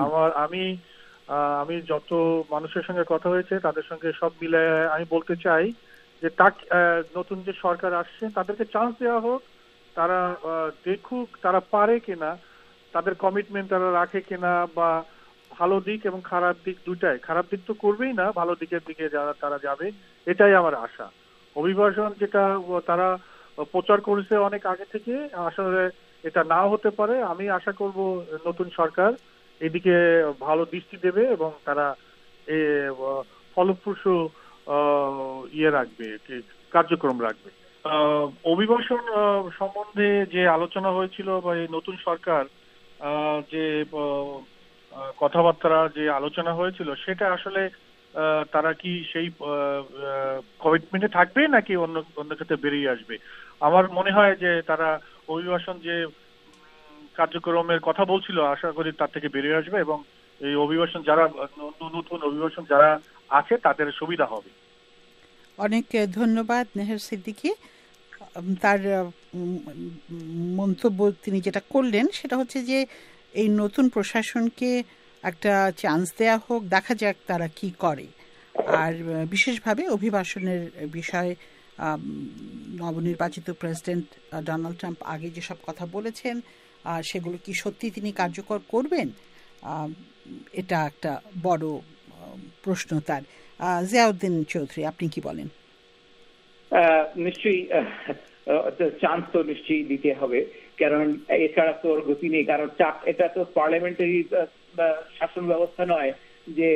আমি যত মানুষের সঙ্গে কথা হয়েছে তাদের সঙ্গে সব মিলে আমি বলতে চাই যে নতুন যে সরকার আসছে তাদেরকে চান্স দেওয়া হোক, তারা দেখুক তারা পারে কিনা, তাদের কমিটমেন্ট তারা রাখে কিনা, বা ভালো দিক এবং খারাপ দিক দুটাই। খারাপ দিক তো করবেই না, ভালো দিকের দিকে যারা তারা যাবে, এটাই আমার আশা। অভিবাসন যেটা তারা প্রচার করেছে অনেক আগে থেকে, আসলে এটা নাও হতে পারে। আমি আশা করব নতুন সরকার এদিকে ভালো দৃষ্টি দেবে এবং তারা ফলপ্রসূ রাখবে, কার্যক্রম রাখবে। অভিবাসন সম্বন্ধে যে আলোচনা হয়েছিল বা এই নতুন সরকার যে কথাবার্তা যে আলোচনা হয়েছিল, সেটা আসলে তারা কি সেই কমিটমেন্টে থাকবে নাকি অন্য ক্ষেত্রে বেরিয়ে আসবে? আমার মনে হয় যে তারা অভিবাসন যে কার্যক্রমের কথা বলছিল, আশা করি তার থেকে বেরিয়ে আসবে এবং এই অভিবাসন যারা নতুন অভিবাসন যারা আছে তাদের সুবিধা হবে। অনেক ধন্যবাদ নেহার সিদ্দিকী। তার মন্তব্য তিনি যেটা করলেন সেটা হচ্ছে যে এই নতুন প্রশাসনকে একটা চান্স দেয়া হোক, দেখা যাক তারা কি করে। আর বিশেষভাবে অভিবাসনের বিষয়ে নবনির্বাচিত প্রেসিডেন্ট ডোনাল্ড ট্রাম্প আগে যেসব কথা বলেছেন সেগুলো কি সত্যি তিনি কার্যকর করবেন, এটা একটা বড় প্রশ্ন তার। জিয়াউদ্দিন চৌধুরী, আপনি কি বলেন? নিশ্চয়ই চান্স তো নিশ্চয়ই দিতে হবে, কারণ এছাড়া তো ওর গতি নেই। কারণ এটা তো পার্লামেন্টারি শাসন ব্যবস্থা নয় যে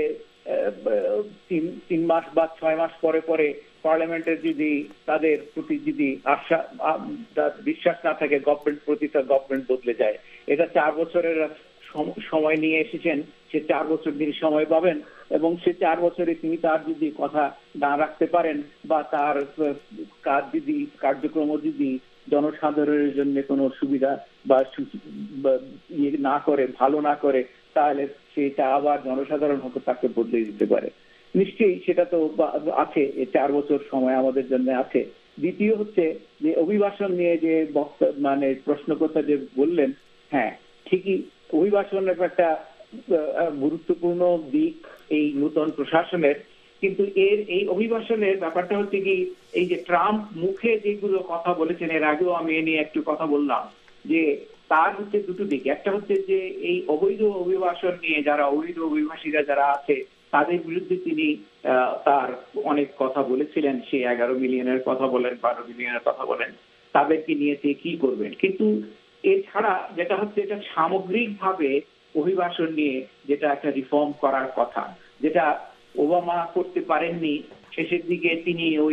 3 মাস বা 6 মাস পরে পরে পার্লামেন্টের যদি তাদের প্রতি যদি বিশ্বাস না থাকে গভর্নমেন্ট প্রতি, তার গভর্নমেন্ট বদলে যায়। এটা 4 বছরের সময় নিয়ে এসেছেন, সে 4 বছর তিনি সময় পাবেন এবং সে 4 বছরে তিনি তার যদি কথা না রাখতে পারেন বা তার কাজ যদি কার্যক্রম যদি জনসাধারণের জন্য কোনো সুবিধা বা না করে, ভালো না করে, তাহলে সেটা আবার জনসাধারণ হয়তো তাকে বদলে দিতে পারে। নিশ্চয়ই সেটা তো আছে, 4 বছর সময় আমাদের জন্য আছে। দ্বিতীয় হচ্ছে যে অভিবাসন নিয়ে যে মানে প্রশ্নকর্তা যে বললেন, হ্যাঁ ঠিকই, অভিবাসনের একটা গুরুত্বপূর্ণ দিক এই নতুন প্রশাসনের। কিন্তু এই অভিবাসনের ব্যাপারটা হচ্ছে কি, এই যে ট্রাম্প মুখে যেগুলো কথা বলেছেন, এর আগেও আমি এ নিয়ে একটু কথা বললাম, যে তার হচ্ছে দুটো দিক। একটা হচ্ছে যে এই অবৈধ অভিবাসন নিয়ে যারা অবৈধ অভিবাসীরা যারা আছে তাদের বিরুদ্ধে তিনি তার অনেক কথা বলেছিলেন। সে 11 মিলিয়নের কথা বলেন, 12 মিলিয়নের কথা বলেন, তাদেরকে নিয়ে সে কি করবেন। কিন্তু এছাড়া যেটা হচ্ছে, এটা সামগ্রিকভাবে অভিবাসন নিয়ে যেটা একটা রিফর্ম করার কথা, যেটা ওবামা করতে পারেননি। শেষের দিকে তিনি ওই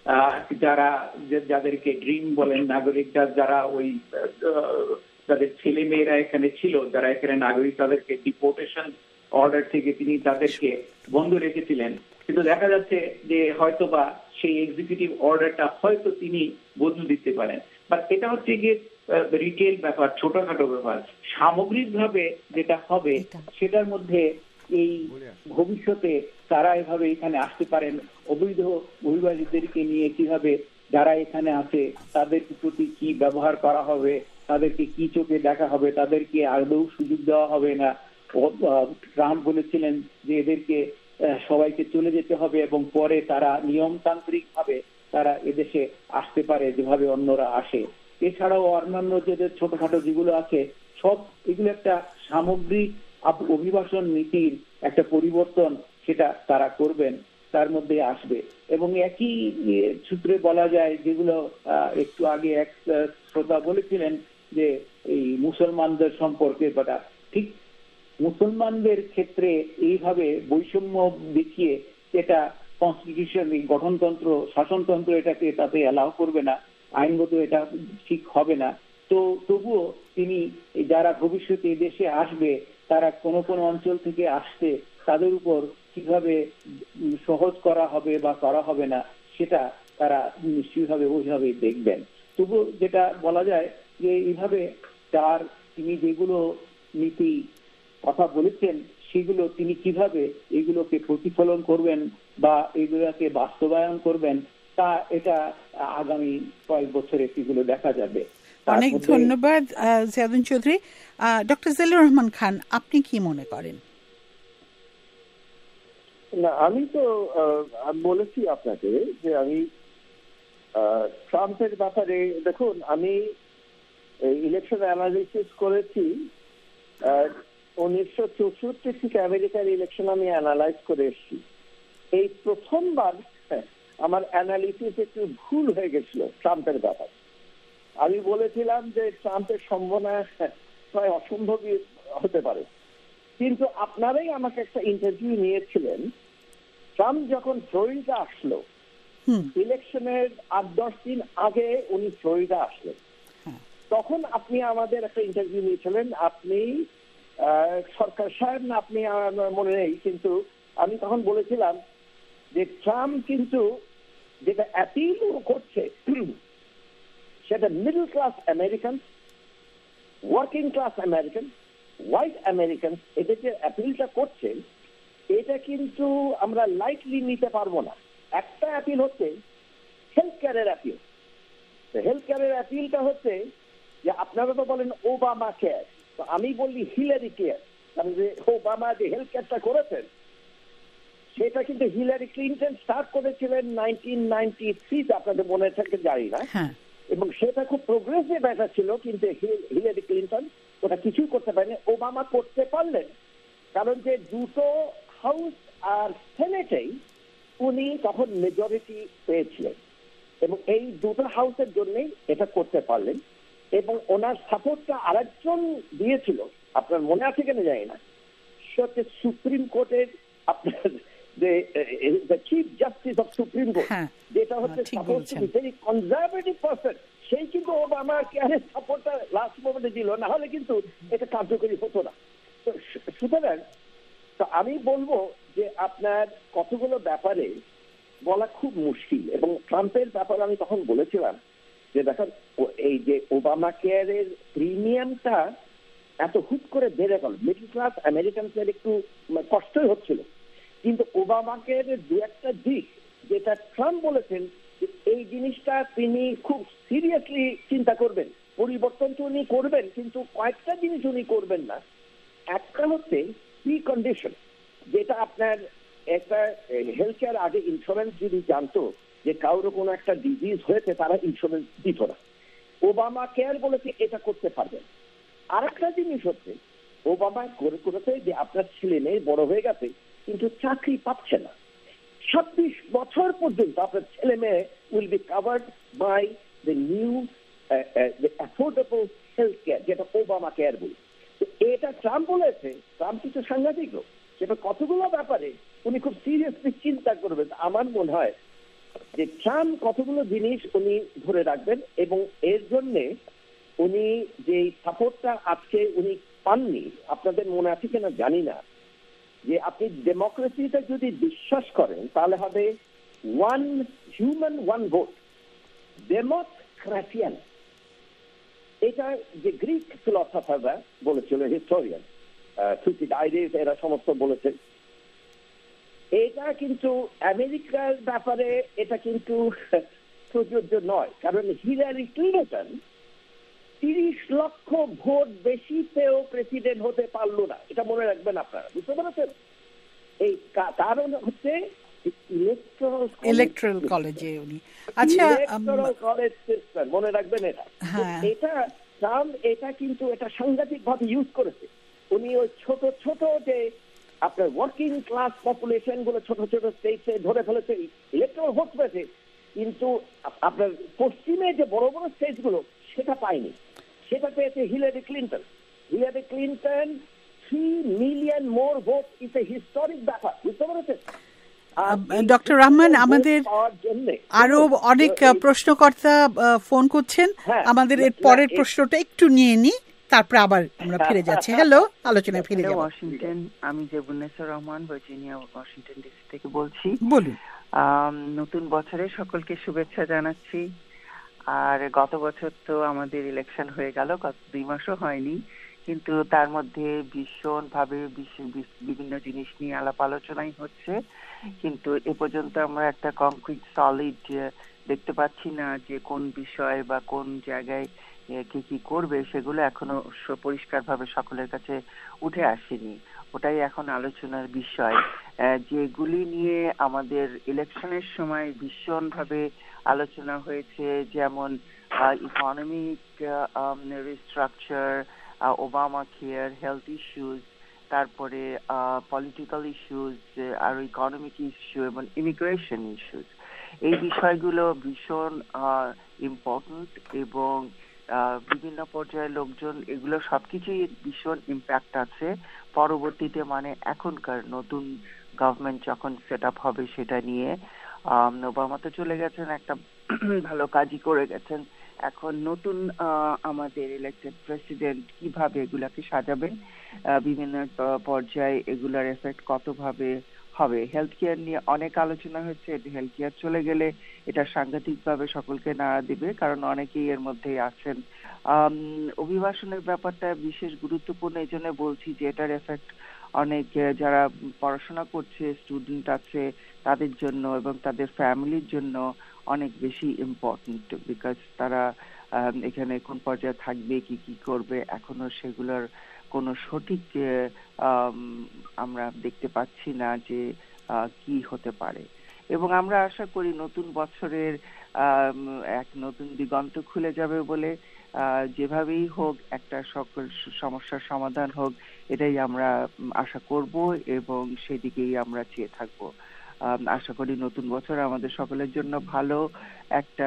যাদেরকে ড্রিম বলেন, নাগরিকরা যারা ওই তাদের ছেলে মেয়েরা এখানে ছিল, যারা এখানে নাগরিক, তাদেরকে ডিপোর্টেশন অর্ডার থেকে তিনি তাদেরকে বন্ধ রেখেছিলেন। কিন্তু দেখা যাচ্ছে যে হয়তোবা সেই এক্সিকিউটিভ অর্ডারটা হয়তো তিনি বদলে দিতে পারেন। বাট এটা হচ্ছে গিয়ে রিটেল ব্যাপার, ছোটখাটো ব্যাপার। সামগ্রিকভাবে যেটা হবে সেটার মধ্যে এই ভবিষ্যতে তারা এভাবে এখানে আসতে পারেন, অবৈধ অভিবাসীদেরকে নিয়ে কিভাবে যারা এখানে আছে তাদের প্রতি কি ব্যবহার করা হবে, তাদেরকে কি চোখে দেখা হবে, তাদেরকে আদৌ সুযোগ দেওয়া হবে না। ট্রাম্প বলেছিলেন যে এদেরকে সবাইকে চলে যেতে হবে এবং পরে তারা নিয়মতান্ত্রিক ভাবে তারা এদেশে আসতে পারে যেভাবে অন্যরা আসে। এছাড়াও অন্যান্য যে ছোটখাটো যেগুলো আছে সব এগুলো একটা সামগ্রিক অভিবাসন নীতির একটা পরিবর্তন, সেটা তারা করবেন, তার মধ্যে আসবে। এবং একই সূত্রে বলা যায়, যেগুলো একটু আগে এক শ্রোতা বলেছিলেন যে এই মুসলমানদের সম্পর্কে, বাট ঠিক মুসলমানদের ক্ষেত্রে এইভাবে বৈষম্য দেখিয়ে এটা কনস্টিটিউশন, এই গঠনতন্ত্র, শাসনতন্ত্র এটাকে তাতে অ্যালাউ করবে না, আইনগত এটা ঠিক হবে না। তো তবুও তিনি যারা ভবিষ্যতে দেশে আসবে, তারা কোনো কোনো অঞ্চল থেকে আসছে, তাদের উপর কিভাবে সহজ করা হবে বা করা হবে না সেটা তারা নিশ্চয়ইভাবে ওইভাবেই দেখবেন। তবু যেটা বলা যায় যে এইভাবে তিনি যেগুলো নীতি কথা বলেছেন সেগুলো তিনি কিভাবে এগুলোকে প্রতিফলন করবেন বা এগুলোকে বাস্তবায়ন করবেন, তা এটা আগামী কয়েক বছরে সেগুলো দেখা যাবে। অনেক ধন্যবাদ জিয়াউদ্দিন চৌধুরী। ডক্টর জিল্লুর রহমান খান, আপনি কি মনে করেন? না, আমি তো বলেছি আপনাকে যে আমি ট্রাম্পের ব্যাপারে, দেখুন আমি ইলেকশন অ্যানালিসিস করেছি 1964 থেকে আমেরিকার ইলেকশন আমি অ্যানালাইজ করে এসেছি। এই প্রথমবার আমার অ্যানালিসিস একটু ভুল হয়ে গেছিল ট্রাম্পের ব্যাপারে। আমি বলেছিলাম যে ট্রাম্পের সম্ভাবনা প্রায় অসম্ভবই হতে পারে, কিন্তু আপনারাই আমাকে একটা ইন্টারভিউ নিয়েছিলেন। ট্রাম্প যখন ফ্লোরিডা আসলো, ইলেকশনের 8-10 দিন আগে উনি ফ্লোরিডা আসলেন, তখন আপনি আমাদের একটা ইন্টারভিউ নিয়েছিলেন। আপনি সরকার সাহেব না আপনি, আমার মনে নেই, কিন্তু আমি তখন বলেছিলাম যে ট্রাম্প কিন্তু যেটা অ্যাপিল করছে সেটা middle class American, working class American, white American, এটা যে অ্যাপিলটা করছেন এটা কিন্তু আমরা লাইটলি নিতে পারবো না। একটা অ্যাপিল হচ্ছে হেলথ কেয়ারের অ্যাপিল। হেলথ কেয়ারের অ্যাপিলটা হচ্ছে যে আপনারা তো বলেন ওবামা কেয়ার, তো আমি বললি হিলারি কেয়ার। কারণ যে ওবামা যে হেলথ কেয়ারটা করেছেন সেটা কিন্তু হিলারি ক্লিনটন স্টার্ট করেছিলেন 1993, আপনাদের মনে থাকে জানি না, এবং সেটা খুব প্রোগ্রেসিভ একটা ছিল, কিন্তু হিলারি ক্লিনটন ওটা কিছুই করতে পারেনি। ওবামা করতে পারলেন কারণ যে দুটো হাউস আর সেনেটেই উনি তখন মেজরিটি পেয়েছিলেন, এবং এই দুটো হাউসের জন্যই এটা করতে পারলেন। এবং ওনার সাপোর্টটা আরেকজন দিয়েছিল, আপনার মনে আছে কিনা জানি না, সে হচ্ছে সুপ্রিম কোর্টের আপনার যে chief justice of supreme court, যেটা হচ্ছে ভেরি কনজারভেটিভ পারসন, সেই কিন্তু ওবামার কেয়ারের সাপোর্টটা লাস্ট মোমেন্টে দিল, না হলে কিন্তু এটা কার্যকরী হতো না। তো সুতরাং তো আমি বলবো যে আপনার কতগুলো ব্যাপারে বলা খুব মুশকিল। এবং ট্রাম্পের ব্যাপারে আমি তখন বলেছিলাম যে দেখেন, এই যে ওবামা কেয়ারের প্রিমিয়ামটা এত হুট করে বেড়ে গেল, মিডল ক্লাস আমেরিকানদের একটু কষ্টই হচ্ছিল, কিন্তু ওবামা কেয়ারের দু একটা দিক যেটা ট্রাম্প বলেছেন এই জিনিসটা তিনি খুব সিরিয়াসলি চিন্তা করবেন, পরিবর্তন তো উনি করবেন, কিন্তু কয়েকটা জিনিস উনি করবেন না। একটা হচ্ছে প্রি কন্ডিশন, যেটা আপনার একটা হেলথ কেয়ার আগে ইন্স্যুরেন্স যদি জানতো যে কারোর কোনো একটা ডিজিজ হয়েছে তারা ইন্স্যুরেন্স দিত না, ওবামা কেয়ার বলেছে এটা করতে পারবেন। আর একটা জিনিস হচ্ছে ওবামা করেছে যে আপনার ছেলে মেয়ে বড় হয়ে গেছে কিন্তু চাকরি পাচ্ছে না, 26 বছর পর্যন্ত আপনার ছেলে মেয়ে will be covered by the new affordable health care. হচ্ছে সাংঘাতিক লোক। সেটা কতগুলো ব্যাপারে উনি খুব সিরিয়াসলি চিন্তা করবেন। আমার মনে হয় যে ট্রাম্প কতগুলো জিনিস উনি ধরে রাখবেন, এবং এর জন্যে উনি যে সাপোর্টটা আজকে উনি পাননি, আপনাদের মনে আছে কিনা জানি না, যে আপনি ডেমোক্রেসিতে যদি বিশ্বাস করেন তাহলে হবে ওয়ান হিউম্যান ওয়ান ভোট, ডেমোক্রেসিয়ান। এটা যে গ্রিক ফিলসফাররা বলেছিল, হিস্টোরিয়ান থুসিডাইডিস এরা সমস্ত বলেছে। এটা কিন্তু আমেরিকার ব্যাপারে এটা কিন্তু প্রযোজ্য নয়, কারণ হিলারি ক্লিনটন 30 লক্ষ ভোট বেশিতেও প্রেসিডেন্ট হতে পারলো না। এটা মনে রাখবেন আপনারা, বুঝতে পেরেছেন? এই কারণ হচ্ছে ইলেকট্রাল কলেজে উনি, আচ্ছা কলেজ সিস্টেম, মনে রাখবেন এটা। এটা ট্রাম্প এটা কিন্তু এটা সাংঘাতিক ভাবে ইউজ করেছে। উনি ওই ছোট ছোট যে আপনার ওয়ার্কিং ক্লাস পপুলেশন গুলো ছোট ছোট স্টেটে ধরে ফেলেছে, ইলেকট্রাল ভোট পেয়েছে, কিন্তু আপনার পশ্চিমে যে বড় বড় স্টেট গুলো সেটা পায়নি। সেটা পেয়েছে Hillary Clinton. Hillary Clinton 3 million more vote, is a historic ব্যাপার, বুঝতে পেরেছেন? ডক্টর রহমান, আমাদের আরো অনেক প্রশ্নকর্তা ফোন করছেন, আমাদের এর পরের প্রশ্নটা একটু নিয়ে নি, তারপর আবার আমরা ফিরে যাচ্ছি। হ্যালো, আলোচনায় ফিরে যাব। ওয়াশিংটন, আমি Zebunnesa Rahman Virginia Washington DC থেকে বলছি। বলুন। নতুন বছরে সকলকে শুভেচ্ছা জানাচ্ছি। আর গত বছর তো আমাদের ইলেকশন হয়ে গেল, গত 2 মাসও হয়নি, কিন্তু তার মধ্যে ভীষণভাবে বিভিন্ন জিনিস নিয়ে আলাপ আলোচনাই হচ্ছে, কিন্তু এ পর্যন্ত আমরা একটা কংক্রিট সলিড দেখতে পাচ্ছি না যে কোন বিষয় বা কোন জায়গায় কে কি করবে, সেগুলো এখনো পরিষ্কারভাবে সকলের কাছে উঠে আসেনি। ওটাই এখন আলোচনার বিষয়। যেগুলি নিয়ে আমাদের ইলেকশনের সময় ভীষণভাবে আলোচনা হয়েছে, যেমন economic restructure, Obama care, health issues, তারপরে পলিটিক্যাল ইস্যুজ, আর ইকোনমিক ইস্যু এবং ইমিগ্রেশন ইস্যুজ, এই বিষয়গুলো ভীষণ ইম্পর্টেন্ট, এবং বিভিন্ন পর্যায়ের লোকজন এগুলো সবকিছুই ভীষণ ইম্প্যাক্ট আছে পরবর্তীতে, মানে এখনকার নতুন গভর্নমেন্ট যখন সেট আপ হবে সেটা নিয়ে। ওবামা তো চলে গেছেন, একটা ভালো কাজই করে গেছেন। এখন নতুন আমাদের ইলেক্টেড প্রেসিডেন্ট কিভাবে এগুলাকে সাজাবেন, বিভিন্ন পর্যায়ে এগুলার এফেক্ট কতভাবে হবে। হেলথ কেয়ার নিয়ে অনেক আলোচনা হচ্ছে, হেলথ কেয়ার চলে গেলে এটা সাংঘাতিকভাবে সকলকে নাড়া দিবে, কারণ অনেকেই এর মধ্যেই আছেন। অভিবাসনের ব্যাপারটা বিশেষ গুরুত্বপূর্ণ, এই জন্য বলছি যে এটার এফেক্ট অনেক যারা পড়াশোনা করছে স্টুডেন্ট আছে তাদের জন্য এবং তাদের ফ্যামিলির জন্য অনেক বেশি ইম্পর্টেন্ট, বিকজ তারা এখানে কোন পর্যায়ে থাকবে, কি কি করবে, এখনো সেগুলোর কোনো সঠিক আমরা দেখতে পাচ্ছি না যে কি হতে পারে। এবং আমরা আশা করি নতুন বছরের এক নতুন দিগন্ত খুলে যাবে বলে, যেভাবেই হোক একটা সকল সমস্যার সমাধান হোক, এটাই আমরা আশা করব এবং সেদিকেই আমরা চেয়ে থাকবো। আশা করি নতুন বছর আমাদের সকলের জন্য ভালো একটা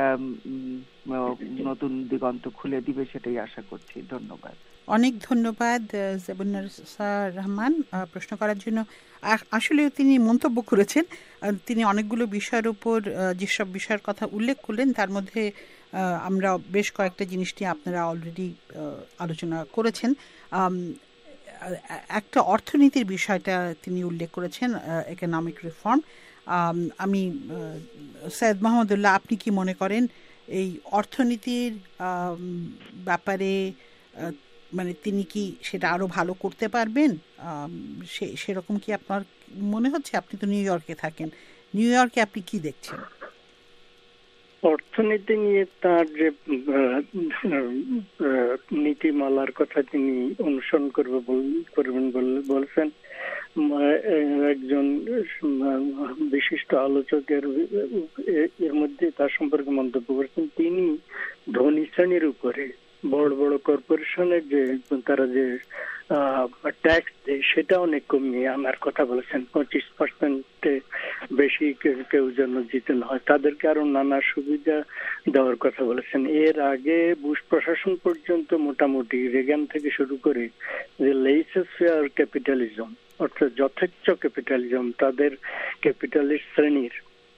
নতুন দিগন্ত খুলে দিবে, সেটাই আশা করছি। ধন্যবাদ। অনেক ধন্যবাদ জেবুন্নেসা রহমান প্রশ্ন করার জন্য। আসলে তিনি মন্তব্য করেছেন, তিনি অনেকগুলো বিষয়ের উপর যেসব বিষয়ের কথা উল্লেখ করলেন তার মধ্যে আমরা বেশ কয়েকটা জিনিস নিয়ে আপনারা অলরেডি আলোচনা করেছেন। একটা অর্থনীতির বিষয়টা তিনি উল্লেখ করেছেন, ইকোনমিক রিফর্ম। আমি সৈয়দ মাহমুদুল্লাহ, আপনি কি মনে করেন এই অর্থনীতির ব্যাপারে মানে তিনি কি সেটা আরো ভালো করতে পারবেন? সেরকম কি আপনার মনে হচ্ছে? আপনি তো নিউ ইয়র্কে থাকেন, নিউ ইয়র্কে আপনি কি দেখছেন? অর্থনীতি নিয়ে তার যে নীতিমালার কথা তিনি অনুসরণ করবেন বলছেন, একজন বিশিষ্ট আলোচকের এর মধ্যে তার সম্পর্কে মন্তব্য করেছেন, তিনি ধনী শ্রেণীর উপরে বড় বড় কর্পোরেশনের যে তারা যে ট্যাক্স দেয় সেটা অনেক কমিয়ে আনার কথা বলেছেন। 25% বেশি কেউ যেন জিতে না হয়, তাদেরকে আরো নানা সুবিধা দেওয়ার কথা বলেছেন। এর আগে বুশ প্রশাসন পর্যন্ত মোটামুটি রেগান থেকে শুরু করে যে লেইসেস ফেয়ার ক্যাপিটালিজম অর্থাৎ যথেচ্ছ ক্যাপিটালিজম, তাদের ক্যাপিটালিস্ট শ্রেণীর,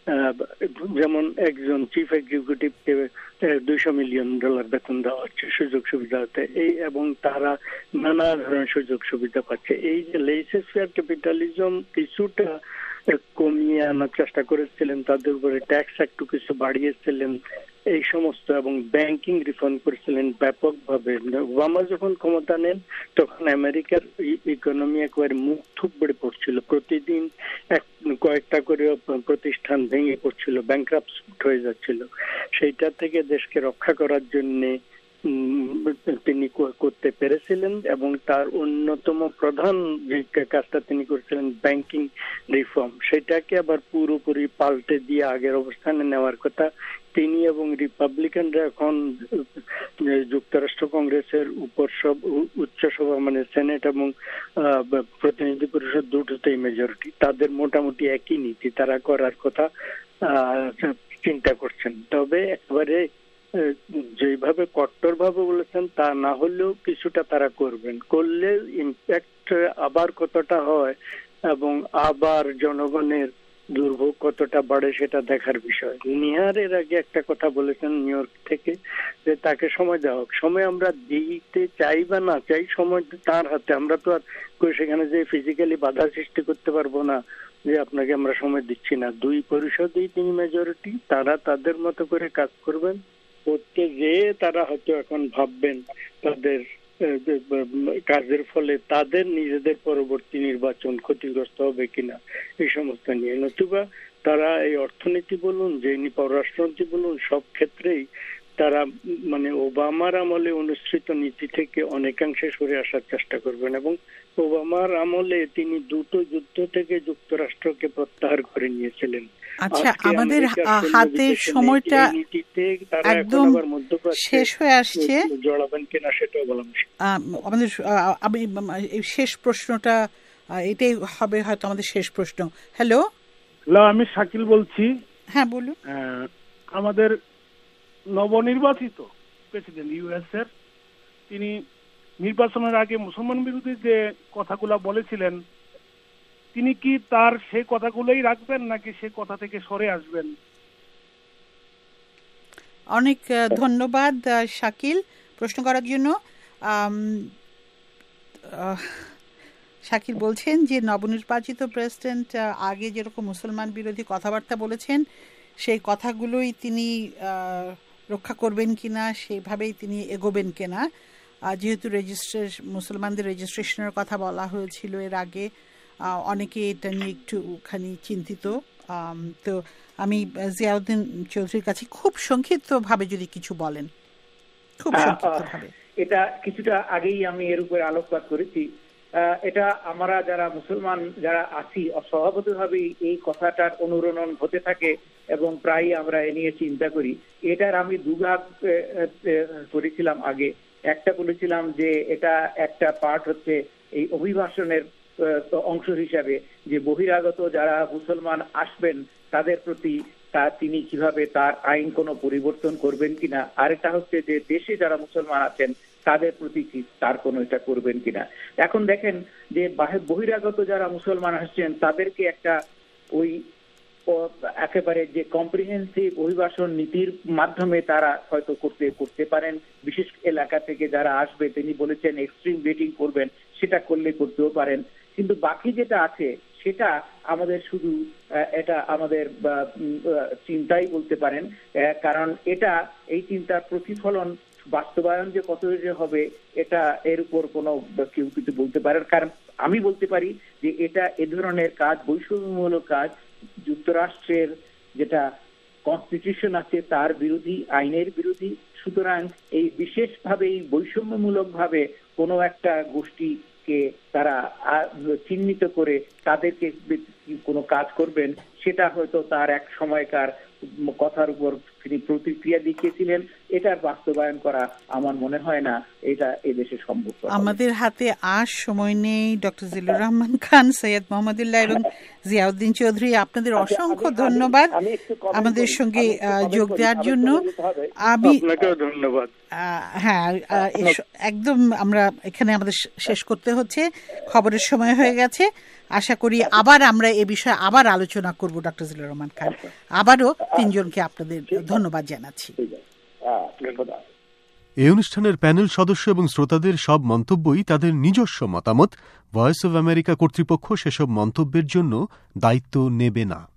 যেমন একজন চিফ এক্সিকিউটিভকে $200 মিলিয়ন বেতন দেওয়া হচ্ছে সুযোগ সুবিধাতে, এই এবং তারা নানা ধরনের সুযোগ সুবিধা পাচ্ছে। এই যে লেইসে ফেয়ার ক্যাপিটালিজম কিছুটা কমিয়ে আনার চেষ্টা করেছিলেন, তাদের উপরে ট্যাক্স একটু কিছু বাড়িয়েছিলেন এই সমস্ত, এবং ব্যাংকিং রিফর্ম করেছিলেন ব্যাপকভাবে। ওবামা যখন ক্ষমতা নেন তখন আমেরিকার ইকোনমি একেবারে মুখ থুবড়ে পড়ছিল, প্রতিদিন কয়েকটা করে প্রতিষ্ঠান ভেঙে পড়ছিল, ব্যাংক্রাপ্ট হয়ে যাচ্ছিল। সেইটা থেকে দেশকে রক্ষা করার জন্যে তিনি করতে পেরেছিলেন, এবং তার অন্যতম প্রধান যে কাজটা তিনি করেছিলেন ব্যাংকিং রিফর্ম, সেটাকে আবার পুরোপুরি পাল্টে দিয়ে আগের অবস্থানে নেওয়ার কথা। তিনি এবং রিপাবলিকানরা এখন যুক্তরাষ্ট্র কংগ্রেসের উপর সব উচ্চসভা মানে সেনেট এবং প্রতিনিধি পরিষদ দুটোতেই মেজরিটি, তাদের মোটামুটি একই নীতি তারা করার কথা চিন্তা করছেন। তবে একেবারে যেভাবে কট্টর ভাবে বলেছেন তা না হলেও কিছুটা তারা করবেন, করলে ইম্প্যাক্ট আবার কতটা হয় এবং আবার জনগণের দুর্ভোগ কতটা বাড়ে সেটা দেখার বিষয়। নিহার এর আগে একটা কথা বলেছেন নিউ ইয়র্ক থেকে, যে তাকে সময় দেওয়া হোক। সময় আমরা দিতে চাই বা না চাই, সময় তার হাতে। আমরা তো আর সেখানে যে ফিজিক্যালি বাধা সৃষ্টি করতে পারবো না যে আপনাকে আমরা সময় দিচ্ছি না। দুই পরিষদেই তিনি মেজরিটি, তারা তাদের মতো করে কাজ করবেন, করতে যেয়ে তারা হয়তো এখন ভাববেন তাদের কাজের ফলে তাদের নিজেদের পরবর্তী নির্বাচন ক্ষতিগ্রস্ত হবে কিনা এই সমস্ত নিয়ে। নতুবা তারা এই অর্থনীতি বলুন, যে পররাষ্ট্রনীতি বলুন, সব ক্ষেত্রেই তারা মানে ওবামার আমলে অনুসৃত নীতি থেকে অনেকাংশে সরে আসার চেষ্টা করবেন। এবং ওবামার আমলে তিনি দুটো যুদ্ধ থেকে যুক্তরাষ্ট্রকে প্রত্যাহার করে নিয়েছিলেন। আচ্ছা, আমাদের হাতে সময়টা একদম শেষ হয়ে আসছে, জড়াবেন কিনা সেটাও বলা মুশকিল। আমাদের আমি শেষ প্রশ্নটা এটাই হবে হয়তো আমাদের শেষ প্রশ্ন। হ্যালো, আমি শাকিল বলছি। হ্যাঁ বলুন। আমাদের নবনির্বাচিত প্রেসিডেন্ট ইউএস এর, তিনি নির্বাচনের আগে মুসলমান বিরোধী যে কথাগুলো বলেছিলেন, তিনি কি তার সেই কথাগুলোই রাখবেন নাকি সে কথা থেকে সরে আসবেন? অনেক ধন্যবাদ শাকিল প্রশ্ন করার জন্য। শাকিল বলছেন যে নবনির্বাচিত প্রেসিডেন্ট আগে যেরকম মুসলমান বিরোধী কথাবার্তা বলেছেন সেই কথাগুলোই তিনি রক্ষা করবেন কিনা, সেইভাবেই তিনি এগোবেন কিনা। যেহেতু মুসলমানদের রেজিস্ট্রেশনের কথা বলা হয়েছিল এর আগে, অনেকে এটা নিয়ে একটুখানি চিন্তিত। তো আমি জিয়াউদ্দিন চৌধুরীর কাছে খুব সংক্ষিপ্তভাবে যদি কিছু বলেন, খুব সংক্ষিপ্তভাবে। এটা কিছুটা আগেই আমি এর উপরে আলোকপাত করেছি। এটা আমরা যারা মুসলমান যারা আছি স্বভাবতভাবেই এই কথাটার অনুরণন হতে থাকে এবং প্রায় আমরা এ নিয়ে চিন্তা করি। এটার আমি দুভাগ করেছিলাম আগে। একটা বলেছিলাম যে এটা একটা পার্ট হচ্ছে এই অভিবাসনের অংশ হিসাবে, যে বহিরাগত যারা মুসলমান আসবেন তাদের প্রতি তিনি কিভাবে তার আইন কোনো পরিবর্তন করবেন কিনা। আরেকটা হচ্ছে যে দেশে যারা মুসলমান আছেন তাদের প্রতি কি তার কোনো এটা করবেন কিনা। এখন দেখেন যে বহিরাগত যারা মুসলমান আসছেন তাদেরকে একটা ওই একেবারে যে কম্প্রিহেন্সিভ অভিবাসন নীতির মাধ্যমে তারা হয়তো করতে পারেন। বিশেষ এলাকা থেকে যারা আসবে তিনি বলেছেন এক্সট্রিম ভেটিং করবেন, সেটা করলে করতেও পারেন। কিন্তু বাকি যেটা আছে সেটা আমাদের শুধু এটা আমাদের চিন্তাই বলতে পারেন, কারণ এটা এই চিন্তার প্রতিফলন বাস্তবায়ন যে কত হবে এটা এর উপর কোনো কেউ কিছু বলতে পারেন। কারণ আমি বলতে পারি যে এটা এ ধরনের কাজ বৈষম্যমূলক কাজ, যুক্তরাষ্ট্রের যেটা কনস্টিটিউশন আছে তার বিরোধী, আইনের বিরোধী। সুতরাং এই বিশেষভাবে এই বৈষম্যমূলক ভাবে কোনো একটা গোষ্ঠীকে তারা চিহ্নিত করে তাদেরকে কোনো কাজ করবেন, সেটা হয়তো তার এক সময়কার কথার উপর তিনি প্রতিক্রিয়া দেখিয়েছিলেন, এটার বাস্তবায়ন করা আমার মনে হয় না এটা এদেশে সম্ভব। আমাদের হাতে আর সময় নেই। ডক্টর জিল্লুর রহমান খান, সৈয়দ মোহাম্মদুল্লাহ এবং জিয়াউদ্দিন চৌধুরী, আপনাদের অসংখ্য ধন্যবাদ আমাদের সঙ্গে যোগ দেওয়ার জন্য। আপনাকেও ধন্যবাদ। হ্যাঁ, একদম আমরা এখানে আমাদের শেষ করতে হচ্ছে, খবরের সময় হয়ে গেছে। আশা করি আবার আমরা এ বিষয়ে আবার আলোচনা করব। ডক্টর জিল্লুর রহমান খান, আবারও তিনজনকে আপনাদের ধন্যবাদ জানাচ্ছি। এই অনুষ্ঠানের প্যানেল সদস্য এবং শ্রোতাদের সব মন্তব্যই তাদের নিজস্ব মতামত। ভয়েস অব আমেরিকা কর্তৃপক্ষ সেসব মন্তব্যের জন্য দায়িত্ব নেবে না।